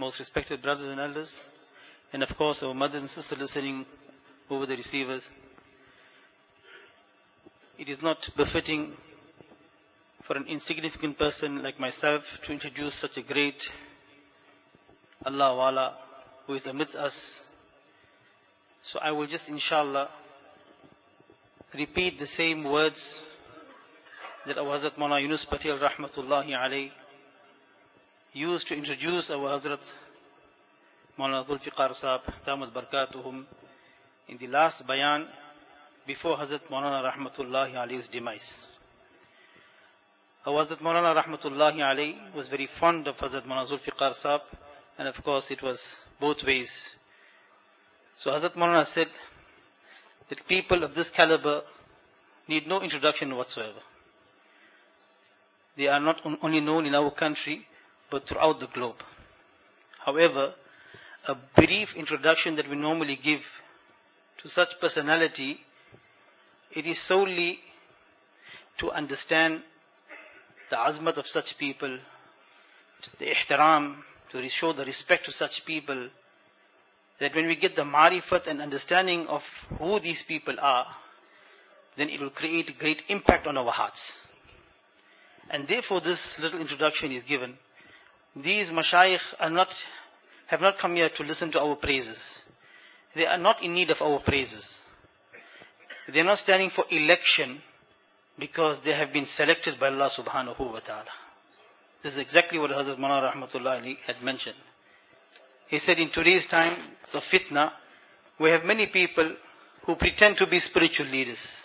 most respected brothers and elders, and of course our mothers and sisters listening over the receivers. It is not befitting for an insignificant person like myself to introduce such a great Allah Wala who is amidst us. So I will just inshallah repeat the same words that our Hazrat Maulana Yunus Patel Rahmatullahi Alayhi used to introduce our Hazrat Maulana Zulfiqar Sahab Damat Barakatuhum in the last bayan before Hazrat Maulana Rahmatullahi Alayhi's demise. Our Hazrat Maulana Rahmatullahi Alayhi was very fond of Hazrat Maulana Zulfiqar Sahab, and of course it was both ways. So Hazrat Maulana said that people of this caliber need no introduction whatsoever. They are not only known in our country, but throughout the globe. However, a brief introduction that we normally give to such personality, it is solely to understand the azmat of such people, the ihtiram, to show the respect to such people, that when we get the marifat and understanding of who these people are, then it will create great impact on our hearts. And therefore this little introduction is given. These mashayikh have not come here to listen to our praises. They are not in need of our praises. They are not standing for election because they have been selected by Allah subhanahu wa ta'ala. This is exactly what Hazrat Maulana Rahmatullahi had mentioned. He said in today's time of fitna, we have many people who pretend to be spiritual leaders,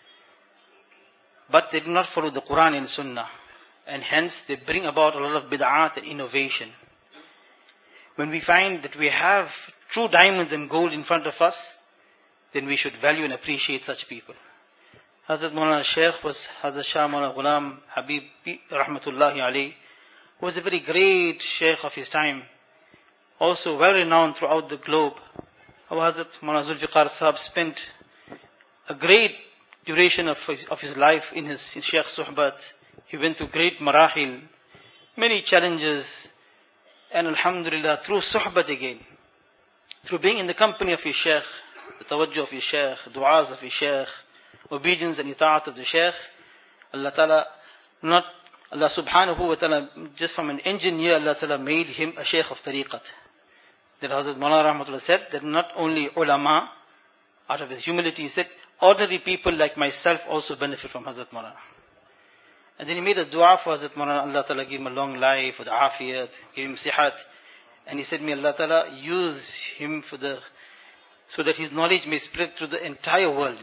but they do not follow the Quran and Sunnah, and hence they bring about a lot of bid'at and innovation. When we find that we have true diamonds and gold in front of us, then we should value and appreciate such people. Hazrat Maulana Shaykh was Hazrat Shah Maulana Ghulam Habib Rahmatullahi Alayhi, who was a very great Shaykh of his time, also well renowned throughout the globe. Our Hazrat Maulana Zulfiqar Sahab spent a great duration of his life in his Shaykh Suhbat. He went through great marahil, many challenges, and alhamdulillah, through Suhbat again, through being in the company of his Shaykh, the tawajjuh of his Shaykh, du'as of his Shaykh, obedience and ita'at of the Shaykh, Allah subhanahu wa ta'ala, just from an engineer, Allah ta'ala made him a Shaykh of tariqat. That Hazrat Maulana Rahmatullah said that not only ulama, out of his humility, he said, ordinary people like myself also benefit from Hazrat Maulana. And then he made a dua for Hazrat Maulana, Allah ta'ala give him a long life, with afiyat, give him sihat. And he said, may Allah ta'ala use him so that his knowledge may spread through the entire world.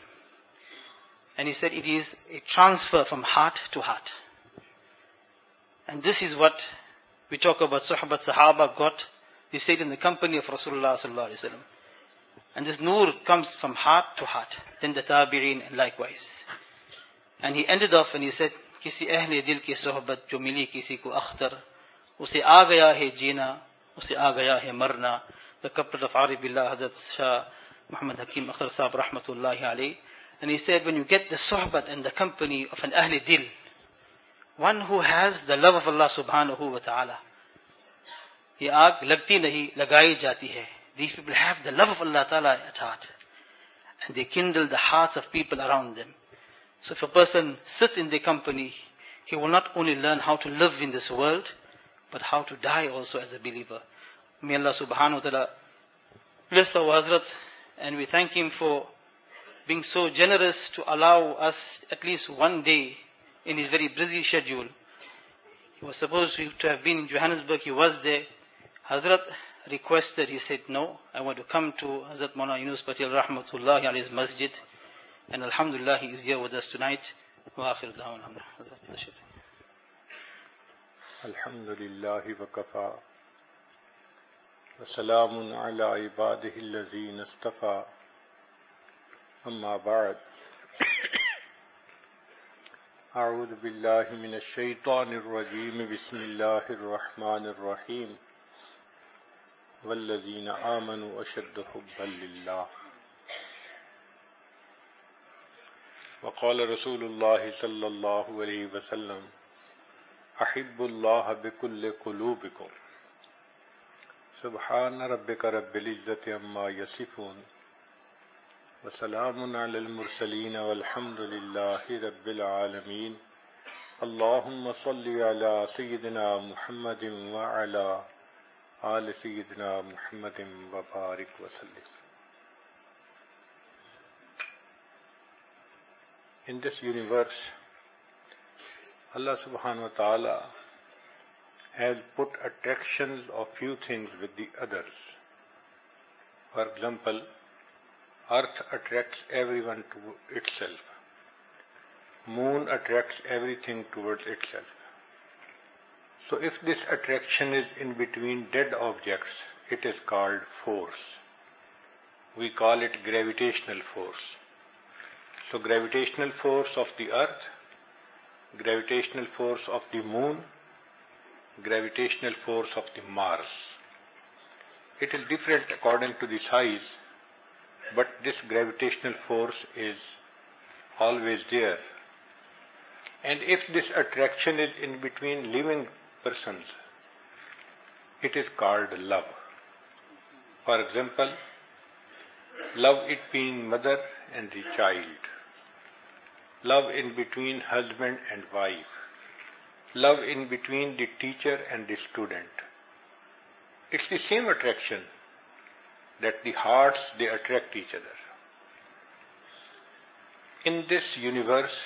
And he said it is a transfer from heart to heart. And this is what we talk about Suhbat Sahaba got. They stayed in the company of Rasulullah sallallahu alaihi wasallam. And this nur comes from heart to heart. Then the tabi'in and likewise. And he ended off and he said, Kisi ahle dil ki sohbat jo mili kisi ko akhtar, use aa gaya hai jeena, use aa gaya hai marna. The couplet of Aribillah Hazrat Shah Muhammad Hakim Akhtar Sahab Rahmatullahi Alayhi. And he said, when you get the sohbat and the company of an ahle dil, one who has the love of Allah subhanahu wa ta'ala, ye aag lagti nahi, lagayi jati hai. These people have the love of Allah ta'ala at heart. And they kindle the hearts of people around them. So if a person sits in their company, he will not only learn how to live in this world, but how to die also as a believer. May Allah subhanahu wa ta'ala bless our Hazrat, and we thank him for being so generous to allow us at least one day in his very busy schedule. He was supposed to have been in Johannesburg, he was there. Hazrat requested, he said, no, I want to come to Hazrat Maulana Yunus Patel Rahmatullahi Alayhi's masjid. And alhamdulillah, he is here with us tonight. Wa akhiru da'wana alhamdulillah. Alhamdulillahi wa kafa. Wa salamun ala ibadihi alladhina istafa. Amma ba'd. أعوذ بالله من الشيطان الرجيم بسم الله الرحمن الرحيم والذين آمنوا أشد حبا لله وقال رسول الله صلى الله عليه وسلم أحب الله بكل قلوبكم سبحان ربك رب العزة عما يصفون وسلام على المرسلين والحمد لله رب العالمين اللهم صل على سيدنا محمد وعلى آل سيدنا محمد وبارك وسلم. In this universe, Allah subhanahu wa ta'ala has put attractions of few things with the others. For example, earth attracts everyone to itself. Moon attracts everything towards itself. So if this attraction is in between dead objects, it is called force. We call it gravitational force. So gravitational force of the earth, gravitational force of the moon, gravitational force of the Mars. It is different according to the size, but this gravitational force is always there. And if this attraction is in between living persons, it is called love. For example, love between mother and the child, love in between husband and wife, love in between the teacher and the student. It's the same attraction that the hearts, they attract each other. In this universe,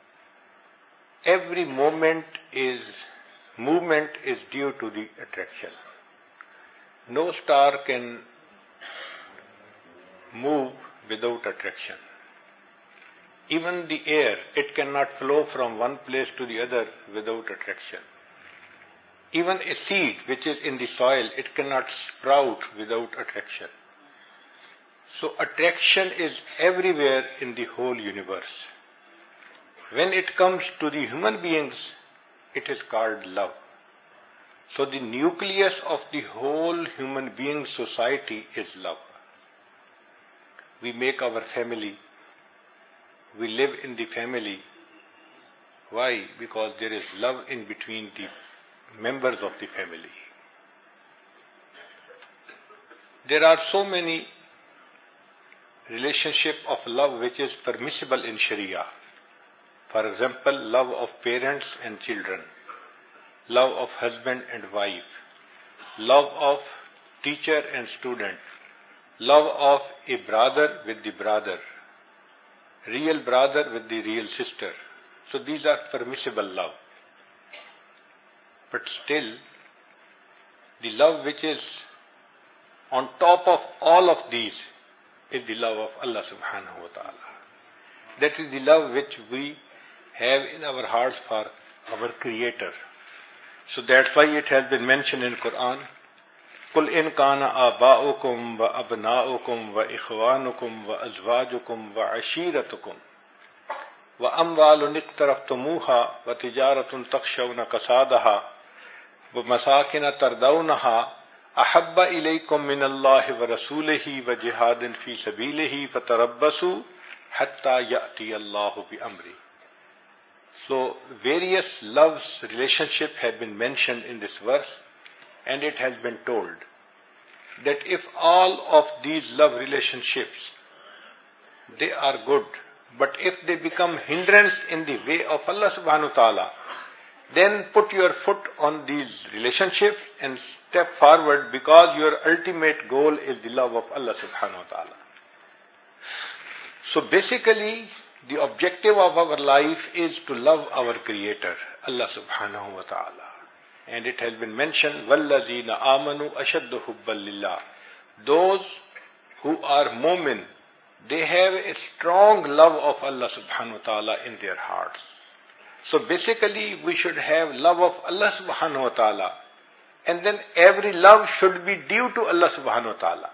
every movement is due to the attraction. No star can move without attraction. Even the air, it cannot flow from one place to the other without attraction. Even a seed which is in the soil, it cannot sprout without attraction. So attraction is everywhere in the whole universe. When it comes to the human beings, it is called love. So the nucleus of the whole human being society is love. We make our family. We live in the family. Why? Because there is love in between the members of the family. There are so many relationships of love which is permissible in Sharia. For example, love of parents and children, love of husband and wife, love of teacher and student, love of a brother with the brother, real brother with the real sister. So these are permissible love. But still, the love which is on top of all of these is the love of Allah subhanahu wa ta'ala. That is the love which we have in our hearts for our Creator. So that's why it has been mentioned in Quran, قُلْ إِنْ كَانَ آبَاؤُكُمْ وَأَبْنَاؤُكُمْ وَإِخْوَانُكُمْ وَأَزْوَاجُكُمْ وَعَشِيرَتُكُمْ وَأَمْوَالٌ اقْتَرَفْتُمُوهَا وَتِجَارَةٌ تَخْشَوْنَ كَسَادَهَا وَمَسَاكِنَ تَرْضَوْنَهَا أَحَبَّ إِلَيْكُمْ مِنَ اللَّهِ وَرَسُولِهِ وَجِهَادٍ فِي سَبِيلِهِ فَتَرَبَّصُوا حَتَّى يَأْتِيَ اللَّهُ بِأَمْرِهِ. So various love's relationships have been mentioned in this verse, and it has been told that if all of these love relationships, they are good, but if they become hindrance in the way of Allah subhanahu wa ta'ala, then put your foot on these relationships and step forward, because your ultimate goal is the love of Allah subhanahu wa ta'ala. So basically, the objective of our life is to love our Creator, Allah subhanahu wa ta'ala. And it has been mentioned, وَالَّذِينَ آمَنُوا أَشَدُّ حُبًّا لِلَّهِ. Those who are mu'min, they have a strong love of Allah subhanahu wa ta'ala in their hearts. So basically, we should have love of Allah subhanahu wa ta'ala, and then every love should be due to Allah subhanahu wa ta'ala.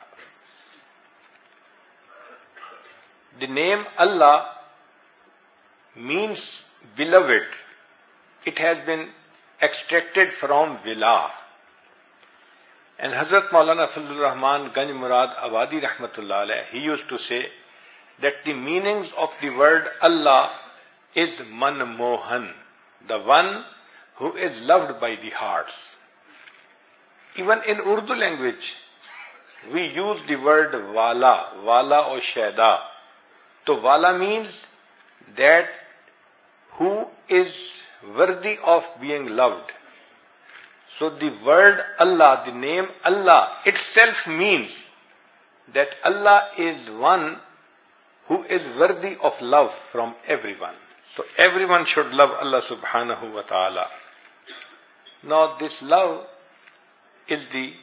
The name Allah means beloved. It has been extracted from Vila. And Hazrat Maulana Fazlur Rahman Ganj Murad Awadi Rahmatullah Alayh, he used to say that the meanings of the word Allah is Manmohan, the one who is loved by the hearts. Even in Urdu language, we use the word wala or shaida. So wala means that who is worthy of being loved. So the word Allah, the name Allah itself means that Allah is one who is worthy of love from everyone. So everyone should love Allah subhanahu wa ta'ala. Now this love is the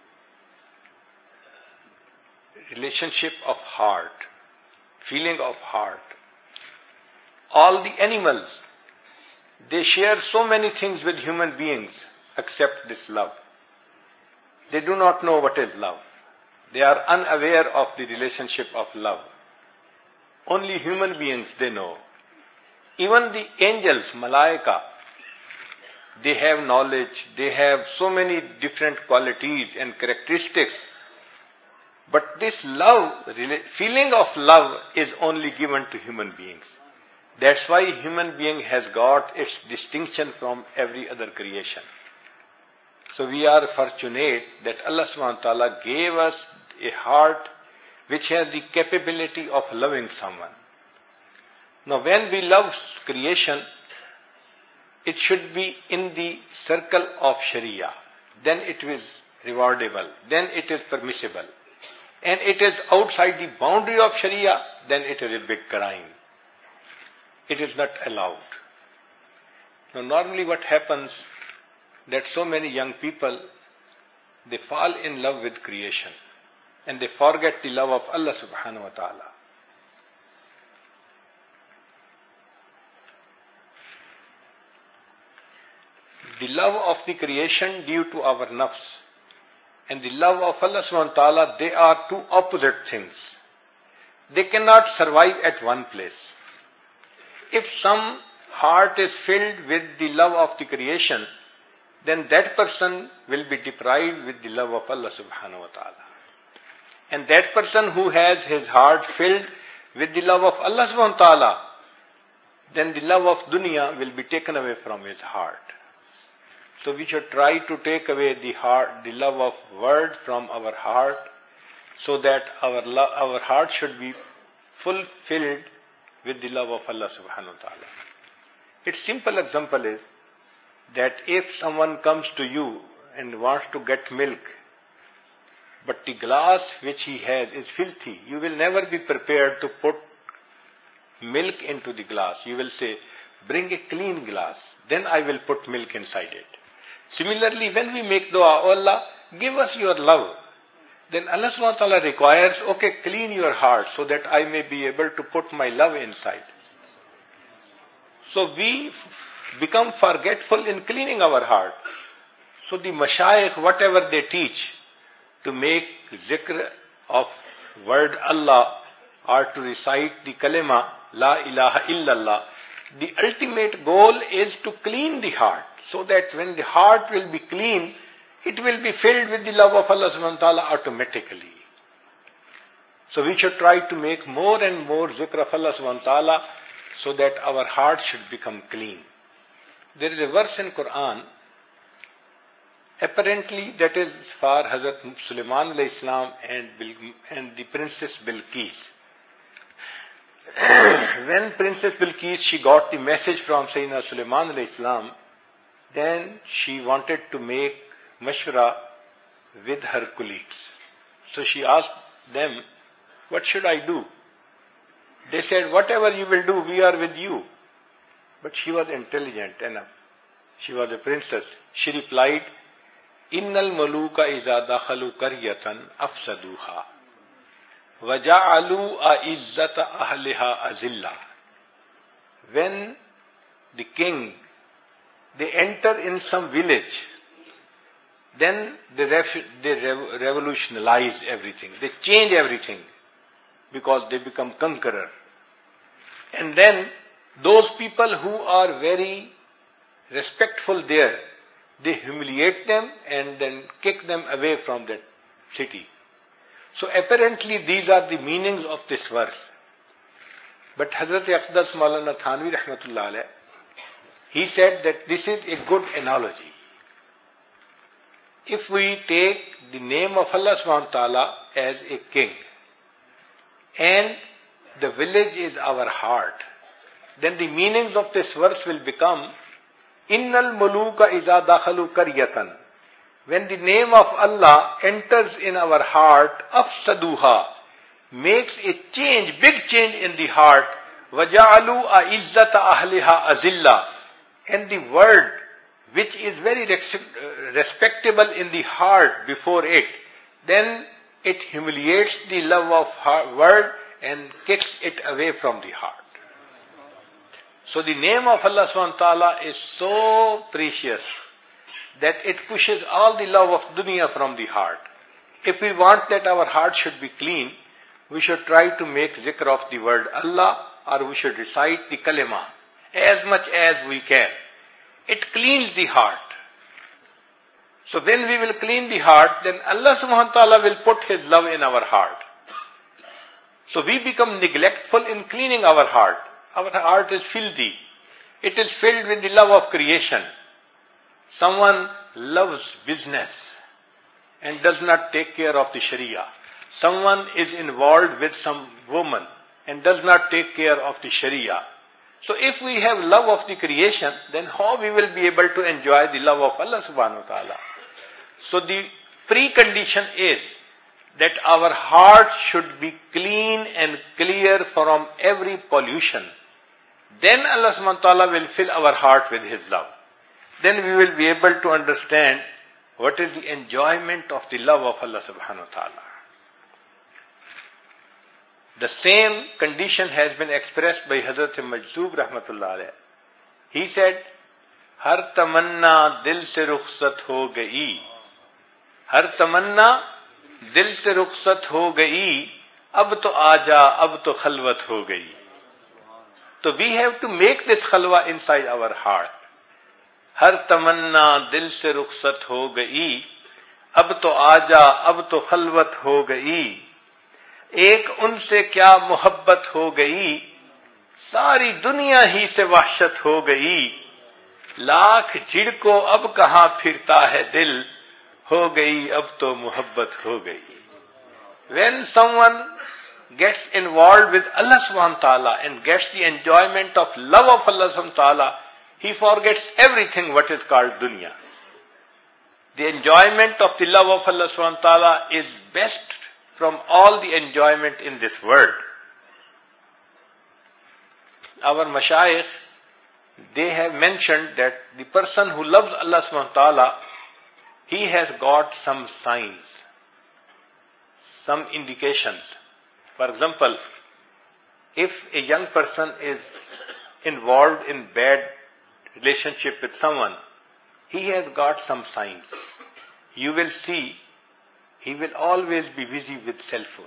relationship of heart, feeling of heart. All the animals, they share so many things with human beings except this love. They do not know what is love. They are unaware of the relationship of love. Only human beings they know. Even the angels, malaika, they have knowledge, they have so many different qualities and characteristics. But this love, feeling of love is only given to human beings. That's why human being has got its distinction from every other creation. So we are fortunate that Allah subhanahu wa ta'ala gave us a heart which has the capability of loving someone. Now when we love creation, it should be in the circle of Sharia. Then it is rewardable. Then it is permissible. And it is outside the boundary of Sharia, then it is a big crime. It is not allowed. Now normally what happens, that so many young people, they fall in love with creation and they forget the love of Allah subhanahu wa ta'ala. The love of the creation due to our nafs and the love of Allah subhanahu wa ta'ala, they are two opposite things. They cannot survive at one place. If some heart is filled with the love of the creation, then that person will be deprived with the love of Allah subhanahu wa ta'ala. And that person who has his heart filled with the love of Allah subhanahu wa ta'ala, then the love of dunya will be taken away from his heart. So we should try to take away the love of word from our heart, so that our heart should be fulfilled with the love of Allah subhanahu wa ta'ala. Its simple example is that if someone comes to you and wants to get milk, but the glass which he has is filthy, you will never be prepared to put milk into the glass. You will say, bring a clean glass, then I will put milk inside it. Similarly, when we make dua, oh Allah, give us your love, then Allah subhanahu wa ta'ala requires, okay, clean your heart so that I may be able to put my love inside. So we become forgetful in cleaning our heart. So the mashayikh, whatever they teach, to make zikr of word Allah or to recite the kalima, la ilaha illallah, the ultimate goal is to clean the heart, so that when the heart will be clean, it will be filled with the love of Allah subhanahu wa ta'ala automatically. So we should try to make more and more zikr of Allah subhanahu wa ta'ala, so that our heart should become clean. There is a verse in Quran, apparently that is for Hazrat Sulaiman alayhi salam and the Princess Bilqis. When Princess Bilqis, she got the message from Sayyidina Sulaiman alayhi salam, then she wanted to make mashwara with her colleagues. So she asked them, what should I do? They said, whatever you will do, we are with you. But she was intelligent enough. She was a princess. She replied, Innal maluka iza dakhalu qaryatan afsaduha. وَجَعَلُوا أَعِزَّةَ أَهْلِهَا أَذِلَّةً. When the king, they enter in some village, then they revolutionize everything. They change everything because they become conqueror. And then those people who are very respectful there, they humiliate them and then kick them away from that city. So apparently these are the meanings of this verse. But Hazrat Aqdas Maulana Thanvi Rahmatullah Alayh, he said that this is a good analogy. if we take the name of Allah subhanahu wa ta'ala as a king, and the village is our heart, then the meanings of this verse will become, Innal muluka iza dakhalu qaryatan. When the name of Allah enters in our heart, afsaduha, makes a change, big change in the heart, وَجَعَلُوا أَعِزَّةَ أَهْلِهَا أَذِلَّةً. And the word, which is very respectable in the heart before it, then it humiliates the love of word and kicks it away from the heart. So the name of Allah subhanahu wa ta'ala is so precious that it pushes all the love of dunya from the heart. If we want that our heart should be clean, we should try to make zikr of the word Allah, or we should recite the kalima as much as we can. It cleans the heart. So when we will clean the heart, then Allah subhanahu wa ta'ala will put His love in our heart. So we become neglectful in cleaning our heart. Our heart is filthy. It is filled with the love of creation. Someone loves business and does not take care of the Sharia. Someone is involved with some woman and does not take care of the Sharia. So if we have love of the creation, then how we will be able to enjoy the love of Allah subhanahu wa ta'ala? So the precondition is that our heart should be clean and clear from every pollution. Then Allah subhanahu wa ta'ala will fill our heart with His love. Then we will be able to understand what is the enjoyment of the love of Allah subhanahu wa ta'ala. The same condition has been expressed by Hazrat Majzoob rahmatullah alayh. He said, Har tamanna dil se rukhsat ho gayi. Har tamanna dil se rukhsat ho gayi. Ab to aaja, ab to khalwat ho gayi. So we have to make this khalwa inside our heart. Har tamanna dil se rukhsat ho gayi. Ab to aaja, ab to khalwat ho gayi. एक उनसे क्या मोहब्बत हो गई, सारी दुनिया ही से वहशत हो गई, लाख झिड़को अब कहां फिरता है दिल, हो गई अब तो मोहब्बत हो गई. When someone gets involved with Allah subhanahu wa ta'ala and gets the enjoyment of love of Allah subhanahu wa ta'ala, he forgets everything what is called dunya. The enjoyment of the love of Allah subhanahu wa ta'ala is best from all the enjoyment in this world. Our mashayikh, they have mentioned that the person who loves Allah subhanahu wa ta'ala, he has got some signs, some indications. For example, if a young person is involved in bad relationship with someone, he has got some signs. You will see he will always be busy with cell phone.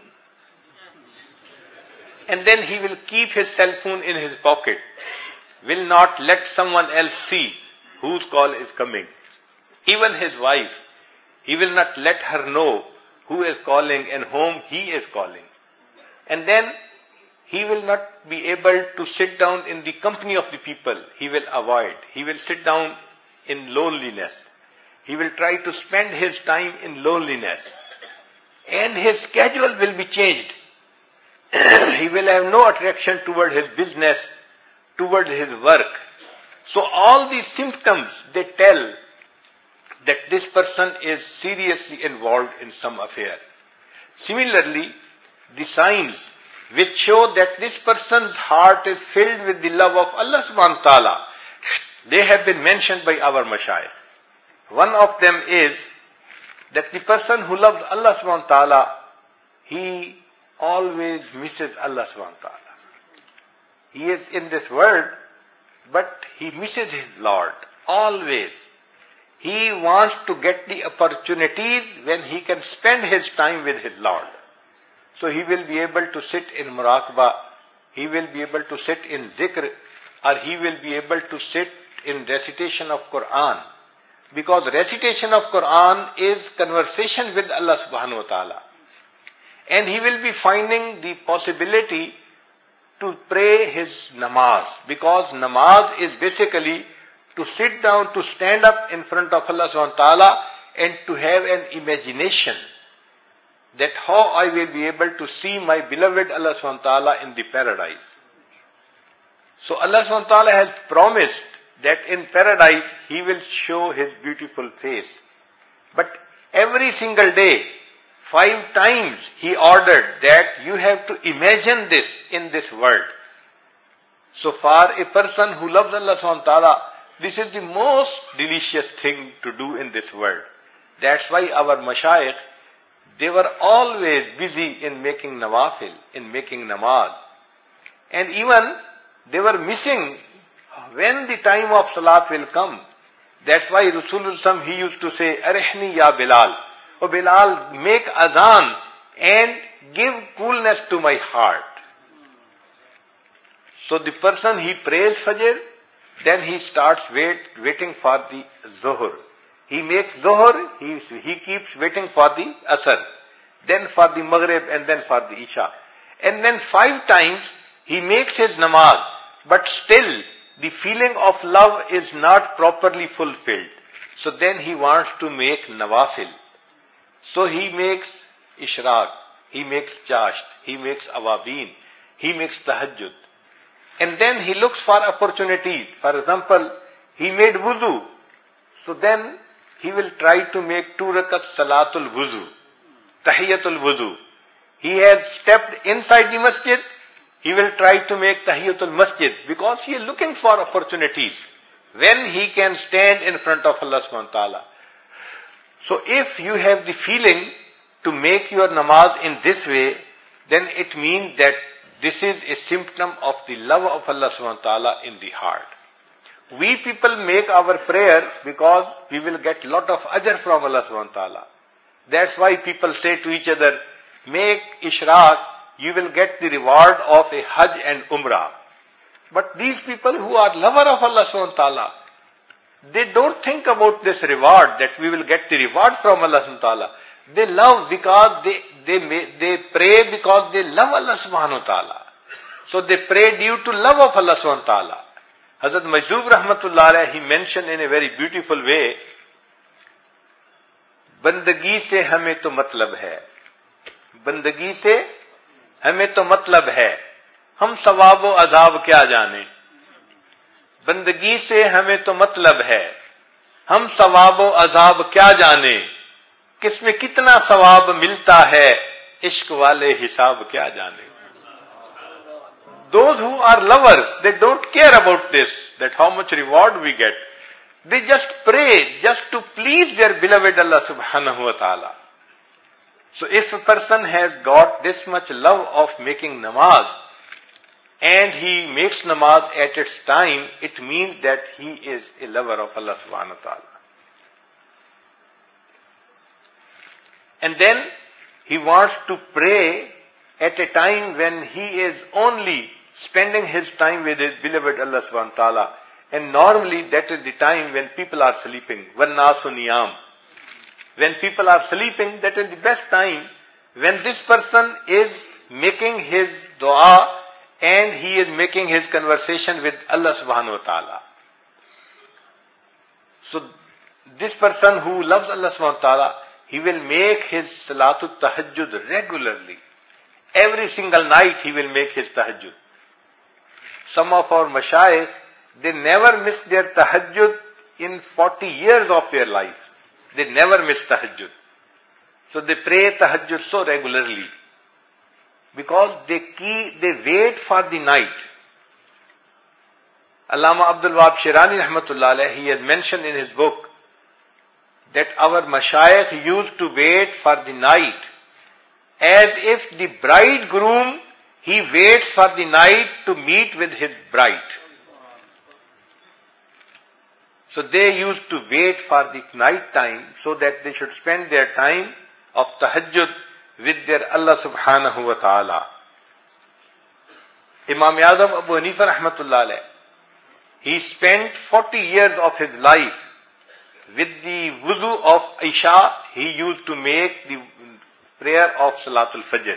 And then he will keep his cell phone in his pocket, will not let someone else see whose call is coming. Even his wife, he will not let her know who is calling and whom he is calling. And then he will not be able to sit down in the company of the people. He will avoid. He will sit down in loneliness. He will try to spend his time in loneliness. And his schedule will be changed. He will have no attraction toward his business, toward his work. So all these symptoms, they tell that this person is seriously involved in some affair. Similarly, the signs which show that this person's heart is filled with the love of Allah subhanahu wa ta'ala, they have been mentioned by our mashayikh. One of them is that the person who loves Allah subhanahu wa ta'ala, he always misses Allah subhanahu wa ta'ala. He is in this world, but he misses his Lord, always. He wants to get the opportunities when he can spend his time with his Lord. So he will be able to sit in muraqabah, he will be able to sit in zikr, or he will be able to sit in recitation of Quran. Because recitation of Quran is conversation with Allah subhanahu wa ta'ala. And he will be finding the possibility to pray his namaz. Because namaz is basically to sit down, to stand up in front of Allah subhanahu wa ta'ala and to have an imagination that how I will be able to see my beloved Allah subhanahu wa ta'ala in the paradise. So Allah subhanahu wa ta'ala has promised that in paradise He will show His beautiful face. But every single day, 5 times He ordered that you have to imagine this in this world. So for a person who loves Allah subhanahu wa ta'ala, this is the most delicious thing to do in this world. That's why our mashayikh, they were always busy in making nawafil, in making namaz. And even they were missing when the time of salat will come. That's why Rasulullah he used to say, Arihni ya Bilal. Oh Bilal, make azan and give coolness to my heart. So the person, he prays Fajr, then he starts waiting for the Zuhr. He makes Zuhr, he keeps waiting for the Asr, then for the Maghrib, and then for the Isha. And then 5 times he makes his namaz, but still the feeling of love is not properly fulfilled. So then he wants to make nawafil. So he makes ishraq, he makes chasht, he makes awabin, he makes tahajjud. And then he looks for opportunities. For example, he made wuzu. So then he will try to make 2 rakat salatul wuzu, tahiyatul wuzu. He has stepped inside the masjid, he will try to make tahiyatul masjid because he is looking for opportunities when he can stand in front of Allah subhanahu wa ta'ala. So if you have the feeling to make your namaz in this way, then it means that this is a symptom of the love of Allah subhanahu wa ta'ala in the heart. We people make our prayer because we will get lot of ajr from Allah subhanahu wa ta'ala. That's why people say to each other, make ishraq, you will get the reward of a Hajj and Umrah. But these people who are lover of Allah subhanahu wa ta'ala, they don't think about this reward, that we will get the reward from Allah subhanahu wa ta'ala. They love because they pray because they love Allah subhanahu wa ta'ala. So they pray due to love of Allah subhanahu wa ta'ala. Hazrat Majzub rahmatullah alayhi, he mentioned in a very beautiful way, बंदगी से हमें तो मतलब है, बंदगी से हमें तो मतलब है, हम सवाब व अजाब क्या जाने. बंदगी से हमें तो मतलब है, हम सवाब व अजाब क्या जाने, किसमें कितना सवाब मिलता है, इश्क वाले हिसाब क्या जाने. Those who are lovers, they don't care about this, that how much reward we get. They just pray just to please their beloved Allah subhanahu wa ta'ala. So if a person has got this much love of making namaz, and he makes namaz at its time, it means that he is a lover of Allah subhanahu wa ta'ala. And then he wants to pray at a time when he is only spending his time with his beloved Allah subhanahu wa ta'ala. And normally that is the time when people are sleeping. وَالنَّاسُ نِيَامٌ. When people are sleeping, that is the best time when this person is making his dua and he is making his conversation with Allah subhanahu wa ta'ala. So this person who loves Allah subhanahu wa ta'ala, he will make his salatul tahajjud regularly. Every single night he will make his tahajjud. Some of our mashayikh, they never miss their tahajjud in 40 years of their life. They never miss tahajjud. So they pray tahajjud so regularly. Because they wait for the night. Allama Abdul Wahab Shirani rahmatullah alayhi, he has mentioned in his book that our mashayikh used to wait for the night as if the bridegroom, he waits for the night to meet with his bride. So they used to wait for the night time so that they should spend their time of tahajjud with their Allah subhanahu wa ta'ala. Imam Azam Abu Hanifa rahmatullah alayh, he spent 40 years of his life with the wuzu of Isha. He used to make the prayer of Salatul Fajr.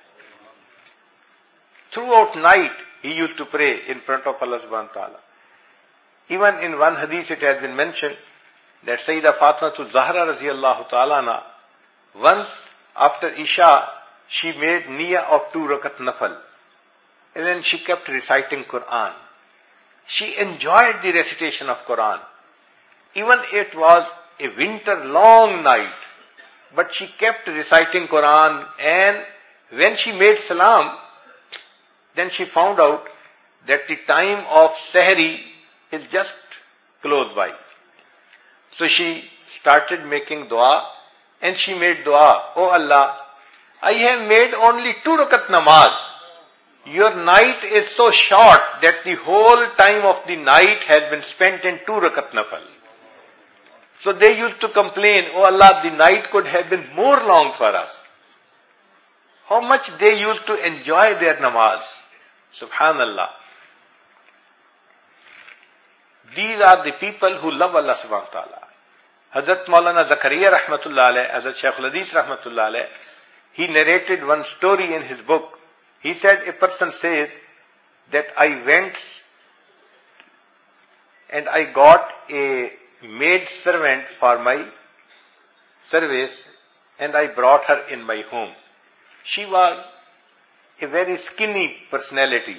Throughout night, he used to pray in front of Allah subhanahu wa ta'ala. Even in one hadith it has been mentioned that Sayyidah Fatima Zahra radiyallahu ta'ala, once after Isha, she made niyyah of 2 rakat nafal. And then she kept reciting Quran. She enjoyed the recitation of Quran. Even it was a winter long night, but she kept reciting Quran, and when she made salam, then she found out that the time of Sahri is just close by. So she started making dua, and she made dua, "Oh Allah, I have made only 2 rakat namaz. Your night is so short that the whole time of the night has been spent in 2 rakat nafal." So they used to complain, "Oh Allah, the night could have been more long for us." How much they used to enjoy their namaz. Subhanallah. These are the people who love Allah subhanahu wa ta'ala. Hazrat Maulana Zakaria rahmatullah alayh, Hazrat Shaykh al-Hadith rahmatullah alayh, he narrated one story in his book. He said, a person says that I went and I got a maid servant for my service, and I brought her in my home. She was a very skinny personality,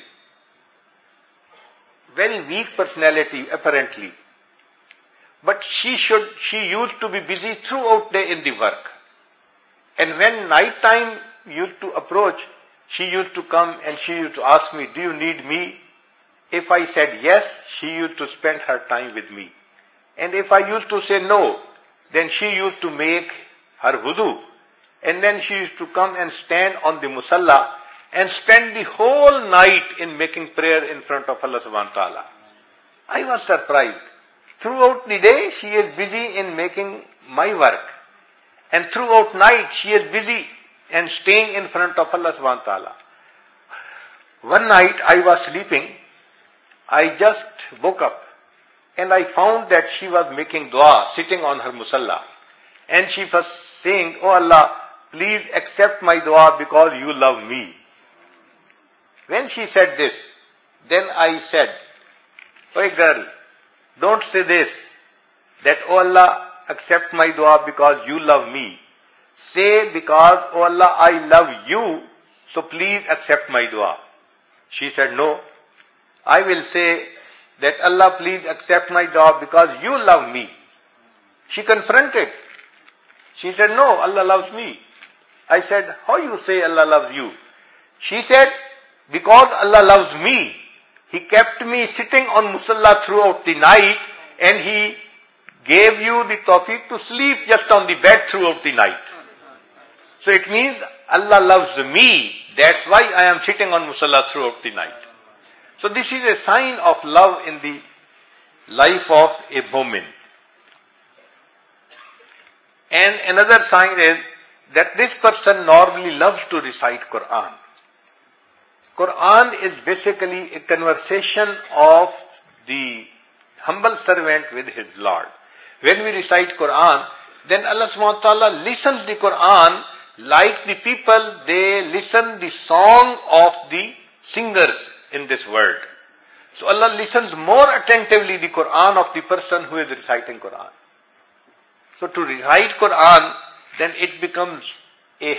very weak personality apparently. But she used to be busy throughout the day in the work. And when night time used to approach, she used to come and she used to ask me, "Do you need me?" If I said yes, she used to spend her time with me. And if I used to say no, then she used to make her wudu. And then she used to come and stand on the musalla and spend the whole night in making prayer in front of Allah subhanahu wa ta'ala. I was surprised. Throughout the day, she is busy in making my work. And throughout night, she is busy and staying in front of Allah subhanahu wa ta'ala. One night, I was sleeping. I just woke up. And I found that she was making dua, sitting on her musalla. And she was saying, "Oh Allah, please accept my dua because you love me." When she said this, then I said, "Oh girl, don't say this, that oh Allah, accept my dua because you love me. Say, because oh Allah, I love you, so please accept my dua." She said, "No, I will say that Allah, please accept my dua because you love me." She confronted. She said, "No, Allah loves me." I said, "How you say Allah loves you?" She said, "Because Allah loves me, He kept me sitting on musalla throughout the night, and He gave you the tawfiq to sleep just on the bed throughout the night. So it means Allah loves me. That's why I am sitting on musalla throughout the night." So this is a sign of love in the life of a woman. And another sign is that this person normally loves to recite Quran. Quran is basically a conversation of the humble servant with his Lord. When we recite Quran, then Allah subhanahu wa ta'ala listens the Quran like the people, they listen the song of the singers in this world. So Allah listens more attentively the Quran of the person who is reciting Quran. So to recite Quran, then it becomes a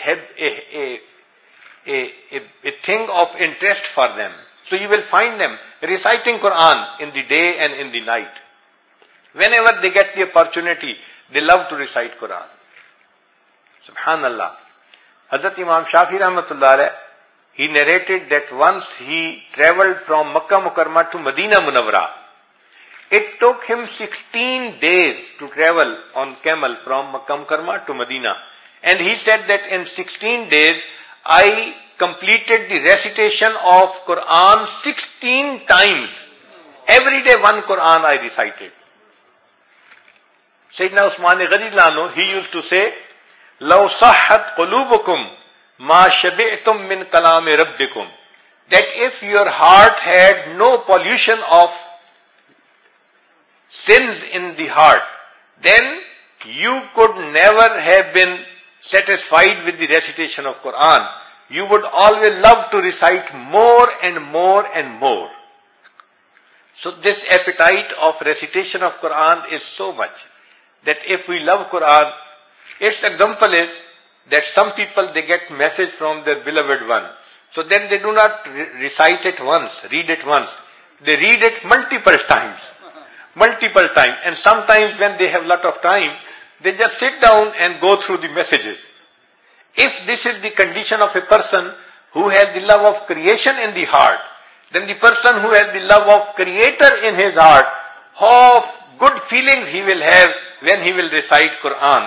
thing of interest for them. So you will find them reciting Quran in the day and in the night. Whenever they get the opportunity, they love to recite Quran. Subhanallah. Hazrat Imam Shafi rahmatullah alayh, he narrated that once he traveled from Makkah Mukarramah to Medina Munawwara. It took him 16 days to travel on camel from Makkah Mukarramah to Medina. And he said that in 16 days, I completed the recitation of Quran 16 times. Every day one Quran I recited. Sayyidina Usman Ghani Lano, he used to say, "Law sahhat qulubukum ma shabi'tum min kalami rabbikum." That if your heart had no pollution of sins in the heart, then you could never have been satisfied with the recitation of Quran. You would always love to recite more and more and more. So this appetite of recitation of Quran is so much that if we love Quran, its example is that some people, they get message from their beloved one. So then they do not recite it once, read it once. They read it multiple times. Multiple times. And sometimes when they have lot of time, they just sit down and go through the messages. If this is the condition of a person who has the love of creation in the heart, then the person who has the love of Creator in his heart, how good feelings he will have when he will recite Quran.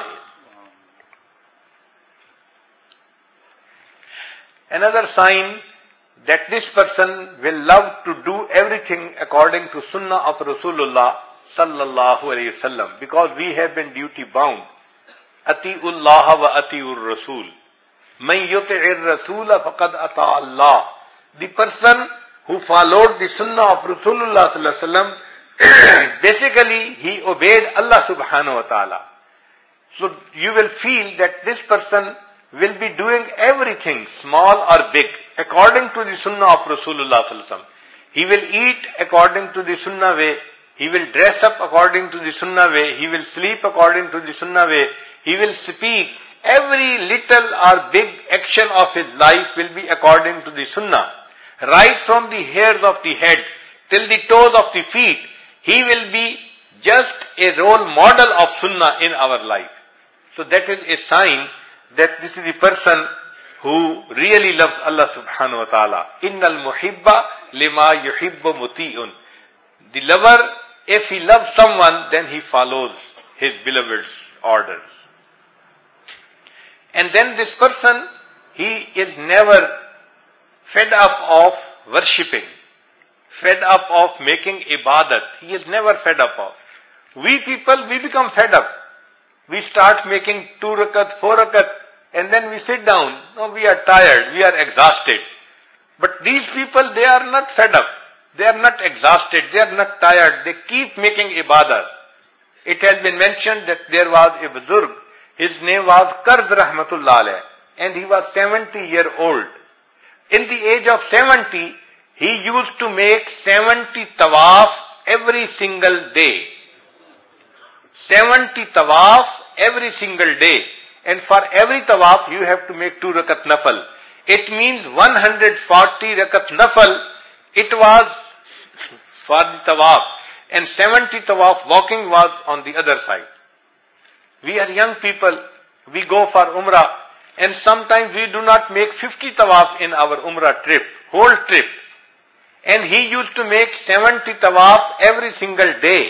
Another sign that this person will love to do everything according to Sunnah of Rasulullah sallallahu alayhi wasallam, because we have been duty bound. Ati'ullah wa ati'ur Rasul. Man yuti'ir Rasula faqad ata Allah. The person who followed the Sunnah of Rasulullah sallallahu alayhi wasallam, basically he obeyed Allah subhanahu wa ta'ala. So you will feel that this person will be doing everything, small or big, according to the Sunnah of Rasulullah sallallahu alaihi wasallam. He will eat according to the Sunnah way. He will dress up according to the Sunnah way. He will sleep according to the Sunnah way. He will speak. Every little or big action of his life will be according to the Sunnah. Right from the hairs of the head till the toes of the feet, he will be just a role model of Sunnah in our life. So that is a sign that this is the person who really loves Allah subhanahu wa ta'ala. Innal muhibba lima yuhibbu muti'un. The lover, if he loves someone, then he follows his beloved's orders. And then this person, he is never fed up of worshipping, fed up of making ibadat. He is never fed up of. We people, we become fed up. We start making 2 rakat, 4 rakat, and then we sit down. No, we are tired, we are exhausted. But these people, they are not fed up. They are not exhausted, they are not tired. They keep making ibadah. It has been mentioned that there was a buzurg. His name was Qarz Rahmatullah alayh, and he was 70-year old. In the age of 70, he used to make 70 tawaf every single day. 70 tawaf every single day. And for every tawaf, you have to make 2 rakat nafal. It means 140 rakat nafal, it was for the tawaf. And 70 tawaf walking was on the other side. We are young people, we go for umrah, and sometimes we do not make 50 tawaf in our umrah trip, whole trip. And he used to make 70 tawaf every single day.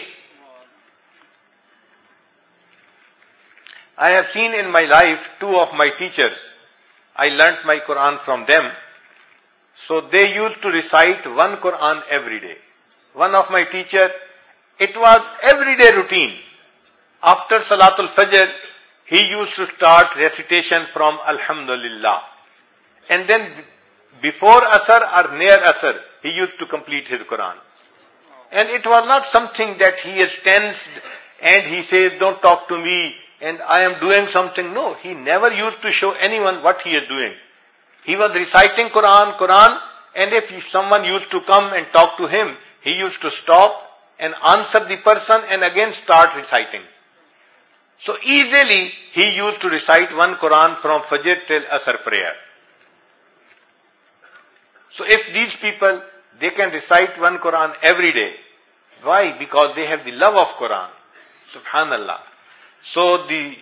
I have seen in my life 2 of my teachers. I learnt my Quran from them. So they used to recite 1 Quran every day. One of my teachers, it was everyday routine. After Salatul Fajr, he used to start recitation from Alhamdulillah. And then before Asr or near Asr, he used to complete his Quran. And it was not something that he is tensed and he says, don't talk to me and I am doing something. No, he never used to show anyone what he is doing. He was reciting Quran, and if someone used to come and talk to him, he used to stop and answer the person and again start reciting. So easily he used to recite 1 Quran from Fajr till Asr prayer. So if these people, they can recite 1 Quran every day. Why? Because they have the love of Quran. Subhanallah. So the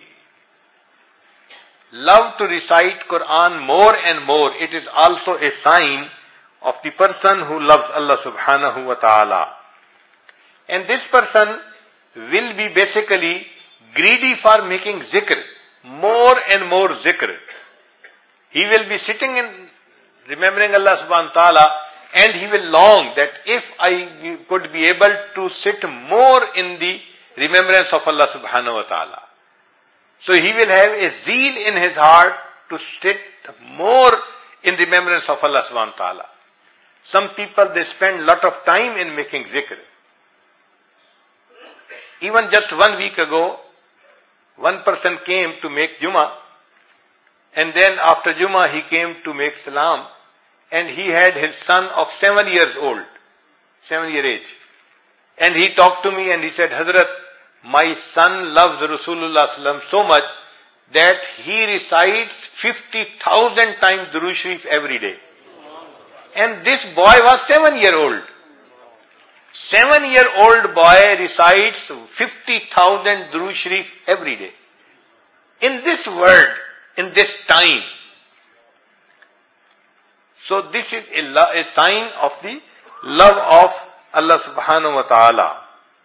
love to recite Quran more and more, it is also a sign of the person who loves Allah subhanahu wa ta'ala. And this person will be basically greedy for making zikr, more and more zikr. He will be sitting in remembering Allah subhanahu wa ta'ala, and he will long that if I could be able to sit more in the remembrance of Allah subhanahu wa ta'ala. So he will have a zeal in his heart to sit more in remembrance of Allah subhanahu wa ta'ala. Some people, they spend a lot of time in making zikr. Even just 1 week ago, one person came to make Jummah, and then after Jummah he came to make Salam, and he had his son of 7 years old, 7-year age. And he talked to me and he said, Hazrat, my son loves Rasulullah sallam so much that he recites 50,000 times Durood Sharif every day. And this boy was 7-year-old. 7-year-old boy recites 50,000 Durood Sharif every day. In this world, in this time. So this is a sign of the love of Allah subhanahu wa ta'ala.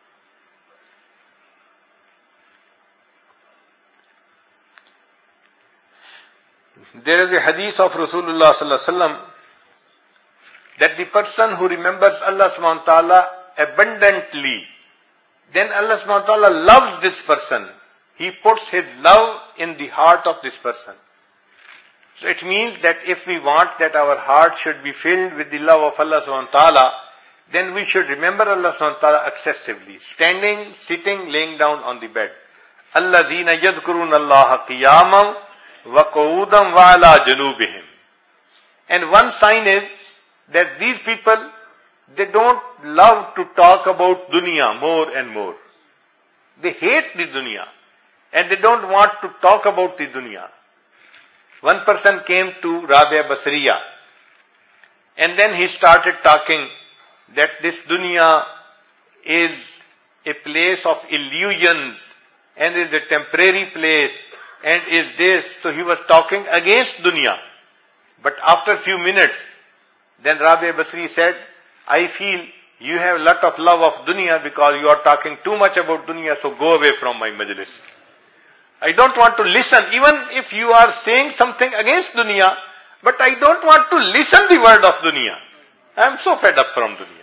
There is a hadith of Rasulullah sallallahu alaihi wasallam that the person who remembers Allah subhanahu wa ta'ala abundantly, then Allah subhanahu wa ta'ala loves this person. He puts His love in the heart of this person. So it means that if we want that our heart should be filled with the love of Allah subhanahu wa ta'ala, then we should remember Allah subhanahu wa ta'ala excessively. Standing, sitting, laying down on the bed. Allazina yazkuruna Allah qiyaman wa qu'udan wa ala junubihim. And one sign is that these people, they don't love to talk about dunya more and more. They hate the dunya. And they don't want to talk about the dunya. One person came to Rabia Basriya. And then he started talking that this dunya is a place of illusions and is a temporary place and is this. So he was talking against dunya. But after a few minutes, then Rabia Basri said, I feel you have a lot of love of dunya because you are talking too much about dunya, so go away from my majlis. I don't want to listen, even if you are saying something against dunya, but I don't want to listen the word of dunya. I am so fed up from dunya.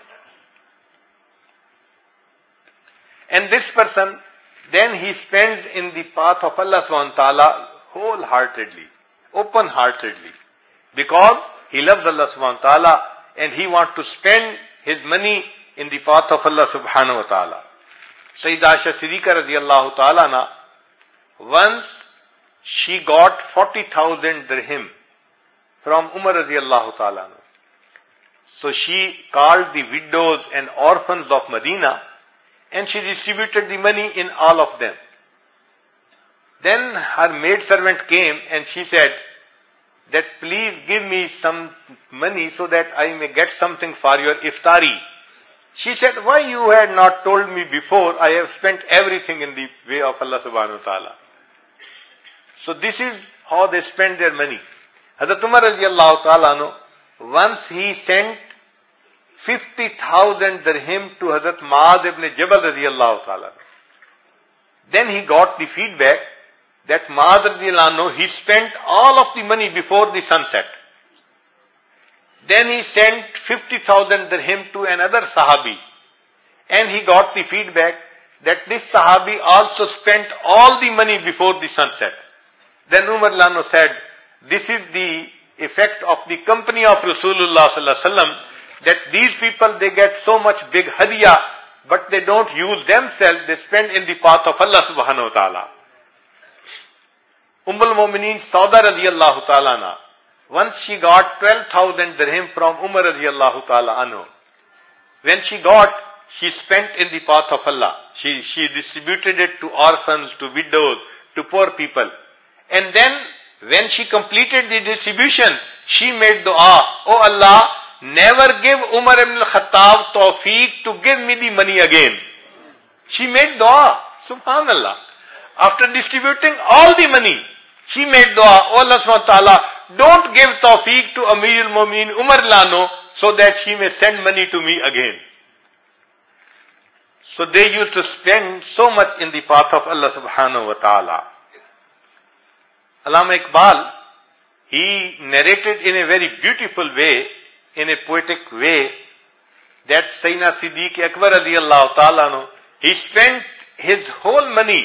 And this person, then he spends in the path of Allah subhanahu wa ta'ala wholeheartedly, open-heartedly, because he loves Allah subhanahu wa ta'ala and he wants to spend his money in the path of Allah subhanahu wa ta'ala. Sayyidah Aisha Siddiqa radiyallahu ta'ala na, once she got 40,000 dirham from Umar radiyallahu ta'ala. So she called the widows and orphans of Medina and she distributed the money in all of them. Then her maidservant came and she said that please give me some money so that I may get something for your iftari. She said, why you had not told me before? I have spent everything in the way of Allah subhanahu wa ta'ala. So this is how they spend their money. Hazrat Umar radiallahu ta'ala, once he sent 50,000 dirham to Hazrat Maaz ibn Jabal radiallahu ta'ala. Then he got the feedback that Maaz radiallahu anhu, he spent all of the money before the sunset. Then he sent 50,000 dirham to another Sahabi. And he got the feedback that this Sahabi also spent all the money before the sunset. Then Umar Lano said, this is the effect of the company of Rasulullah sallallahu alaihi wasallam, that these people, they get so much big hadiyah, but they don't use themselves, they spend in the path of Allah subhanahu wa ta'ala. Al-Mu'mineen Sauda radiyallahu ta'ala na, once she got 12,000 dirham from Umar radiyallahu ta'ala anhu. When she got, she spent in the path of Allah. She distributed it to orphans, to widows, to poor people. And then, when she completed the distribution, she made dua, oh Allah, never give Umar ibn al-Khattab tawfiq to give me the money again. She made dua, subhanallah. After distributing all the money, she made dua, oh Allah subhanahu wa ta'ala, don't give tawfiq to Amir al-Mu'mineen Umar Lano so that she may send money to me again. So they used to spend so much in the path of Allah subhanahu wa ta'ala. Allama Iqbal, he narrated in a very beautiful way, in a poetic way, that Sayyidina Siddiq Akbar radiyallahu ta'ala, he spent his whole money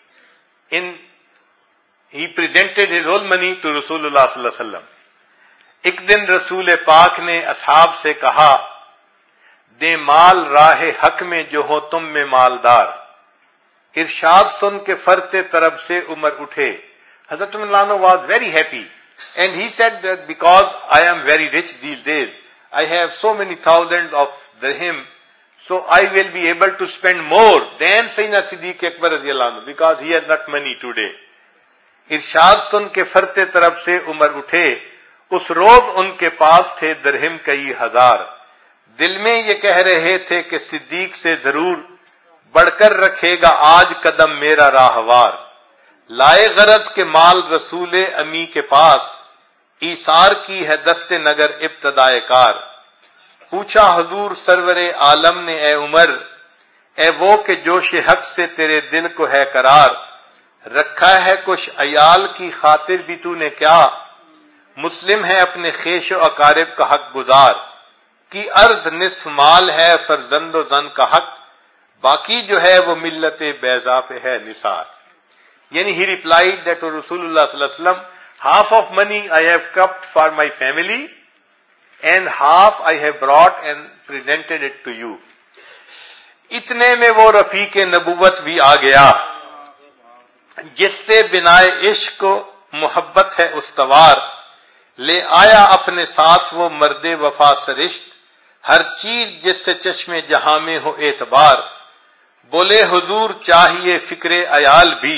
he presented his whole money to Rasulullah sallallahu alaihi wasallam. एक दिन रसूल पाक ने असहाब से कहा, दे माल राहे हक में जो हो तुम में मालदार. इरशाद सुन के फरते तरफ से उमर उठे. Hazrat Umar was very happy and he said that because I am very rich these days, I have so many thousands of dirham, so I will be able to spend more than Sayyidina Siddiq Akbar radiyallahu anhu because he has not money today. इरशाद सुन के फरते तरफ से उमर उठे, उस रोज उनके पास थे दरहिम कई हजार। दिल में ये कह रहे थे कि सिद्दीक से जरूर बढ़कर रखेगा आज कदम मेरा राहवार। लाए गरज के माल रसूल अमी के पास, ईसार की है दस्ते नगर इब्तदाए कार। पूछा हुजूर सरवरे आलम ने ए उमर, ए वो के जोश हक से तेरे दिल को है करार। रखा है कुछ अयाल की खातिर भी तूने क्या, मुस्लिम है अपने खेश व अकारिब का हक गुजार। की अर्ज निस्फ माल है फरजंदो जन का हक, बाकी जो है वो मिल्लत बैजा पे है निसार। यानी ही रिप्लाइड दैट रसूलुल्लाह सल्लल्लाहु अलैहि वसल्लम, half of money I have kept for my family and half I have brought and presented it to you. इतने में वो रफीक नबुवत भी आ गया, जिससे बिनाए इश्क मोहब्बत है उस्तवार। ले आया अपने साथ वो मर्दे वफा सरिश्त, हर चीज जिससे चश्मे जहां में हो एतबार। बोले हुजूर चाहिए फिक्रे अयाल भी,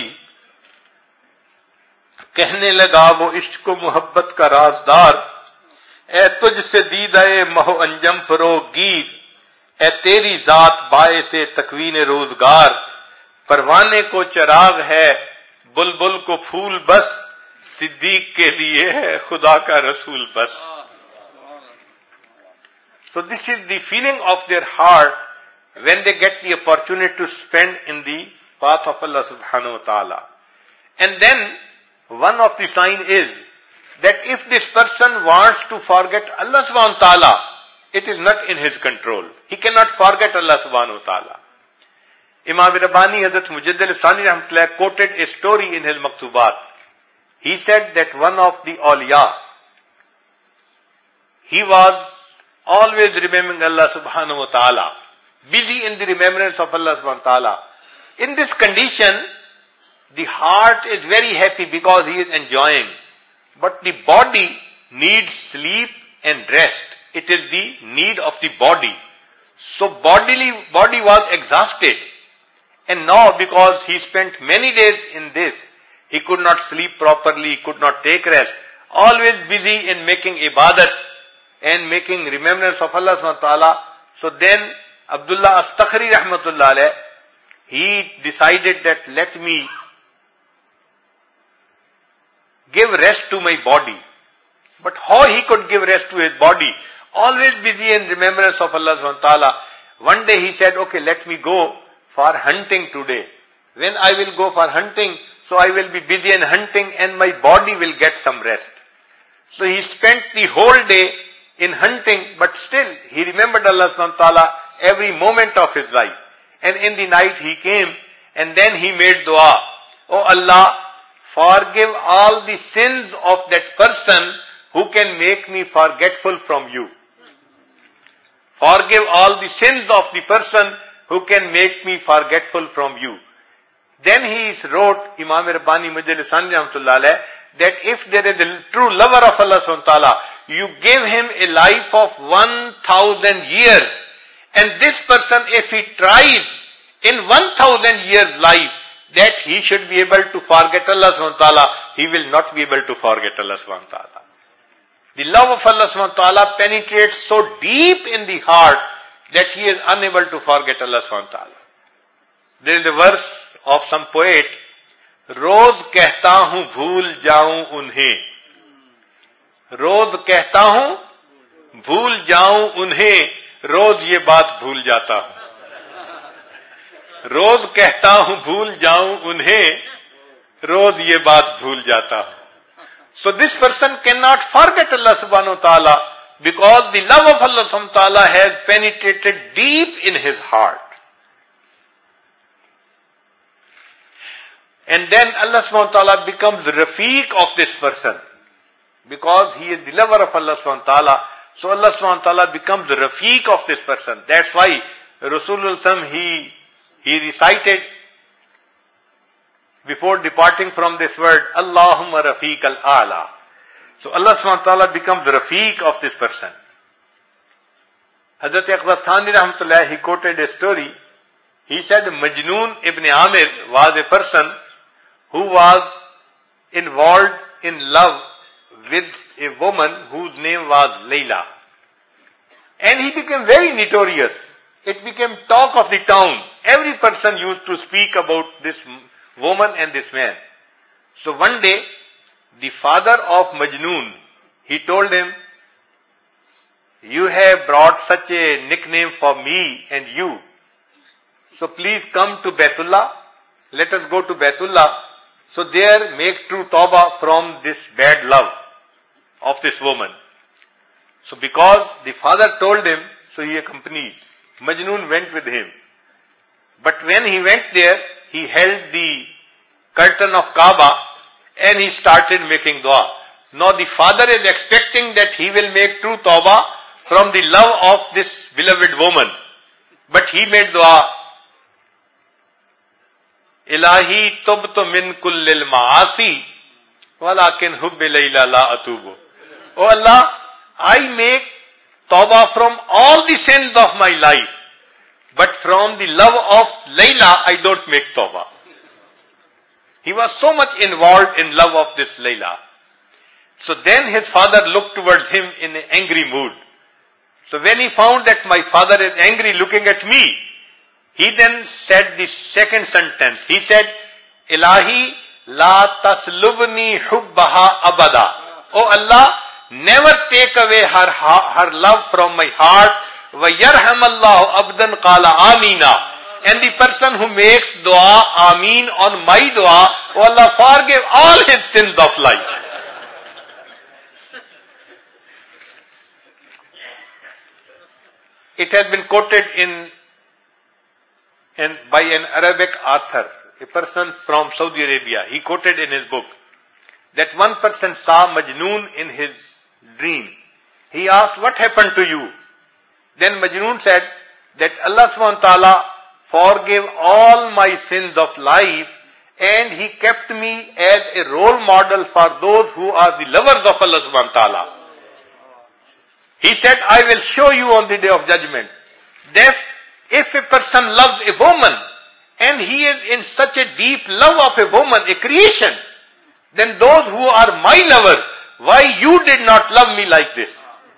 कहने लगा वो इश्क मोहब्बत का राजदार। ए तुझसे दीदाए महो अंजम फरोग गीर, ए तेरी जात बाए से तकवीन रोजगार। परवाने को चराग है बुलबुल को फूल बस, सिद्दीक के लिए है खुदा का रसूल बस। So this is the feeling of their heart when they get the opportunity to spend in the path of Allah subhanahu wa ta'ala. And then one of the sign is that if this person wants to forget Allah subhanahu wa ta'ala, it is not in his control. He cannot forget Allah subhanahu wa ta'ala. Imam Rabbani Hazrat Mujaddid al-Sani rahmatullah quoted a story in his Maktubat. He said that one of the awliya, he was always remembering Allah subhanahu wa ta'ala, busy in the remembrance of Allah subhanahu wa ta'ala. In this condition, the heart is very happy because he is enjoying, but the body needs sleep and rest. It is the need of the body. So body was exhausted, and now because he spent many days in this, he could not sleep properly, he could not take rest, always busy in making ibadat and making remembrance of Allah subhanahu wa ta'ala. So then Abdullah Astakhri rahmatullah alayh, he decided that let me give rest to my body. But how he could give rest to his body? Always busy in remembrance of Allah subhanahu wa ta'ala. One day he said, okay, let me go for hunting today. When I will go for hunting, so I will be busy in hunting and my body will get some rest. So he spent the whole day in hunting, but still he remembered Allah subhanahu wa ta'ala every moment of his life. And in the night he came and then he made dua. Oh Allah, forgive all the sins of that person who can make me forgetful from you. Forgive all the sins of the person who can make me forgetful from you. Then he wrote, Imam Rabbani Mujaddid al-Sani rahmatullah alayh, that if there is a true lover of Allah subhanahu wa ta'ala, you give him a life of 1,000 years. And this person, if he tries in 1,000 years life, that he should be able to forget Allah subhanahu wa ta'ala, he will not be able to forget Allah subhanahu wa ta'ala. The love of Allah subhanahu wa ta'ala penetrates so deep in the heart that he is unable to forget Allah subhanahu wa ta'ala. There is a verse of some poet, रोज कहता हूं भूल जाऊं उन्हें, रोज कहता हूं भूल जाऊं उन्हें, रोज ये बात भूल जाता हूं, रोज कहता हूं भूल जाऊं उन्हें, रोज ये बात भूल जाता हूं. So this person cannot forget Allah subhanahu wa ta'ala because the love of Allah subhanahu wa ta'ala has penetrated deep in his heart. And then Allah subhanahu wa ta'ala becomes Rafiq of this person. Because he is the lover of Allah subhanahu wa ta'ala. So Allah subhanahu wa ta'ala becomes Rafiq of this person. That's why Rasulullah he recited before departing from this world, Allahumma Rafiq al-A'la. So Allah subhanahu wa ta'ala becomes Rafiq of this person. Hazrat Aqbastani Rahmatullah, he quoted a story. He said Majnoon ibn Amir was a person who was involved in love with a woman whose name was Layla. And he became very notorious. It became talk of the town. Every person used to speak about this woman and this man. So one day, the father of Majnoon, he told him, you have brought such a nickname for me and you. So please come to Baitullah. Let us go to Baitullah. So there make true tawbah from this bad love of this woman. So because the father told him, so he accompanied. Majnoon went with him. But when he went there, he held the curtain of Kaaba and he started making dua. Now the father is expecting that he will make true tawbah from the love of this beloved woman. But he made dua. Ilahi tubtu min kullil ma'asi walakin hubbi layla la atubu. Oh Allah, I make tawbah from all the sins of my life, but from the love of Layla, I don't make tawbah. He was so much involved in love of this Layla. So then his father looked towards him in an angry mood. So when he found that my father is angry looking at me, he then said the second sentence. He said, Ilahi la taslubni hubbaha abada. Oh Allah, never take away her love from my heart. وَيَرْحَمَ اللَّهُ أَبْدًا قَالَ آمِينَ. And the person who makes dua, Ameen, on my dua, oh Allah, forgive all his sins of life. It has been quoted by an Arabic author, a person from Saudi Arabia. He quoted in his book that one person saw Majnoon in his dream. He asked, what happened to you? Then Majnoon said that Allah subhanahu wa ta'ala forgave all my sins of life and He kept me as a role model for those who are the lovers of Allah subhanahu wa ta'ala. He said, I will show you on the day of judgment that if a person loves a woman and he is in such a deep love of a woman, a creation, then those who are my lovers, why you did not love me like this?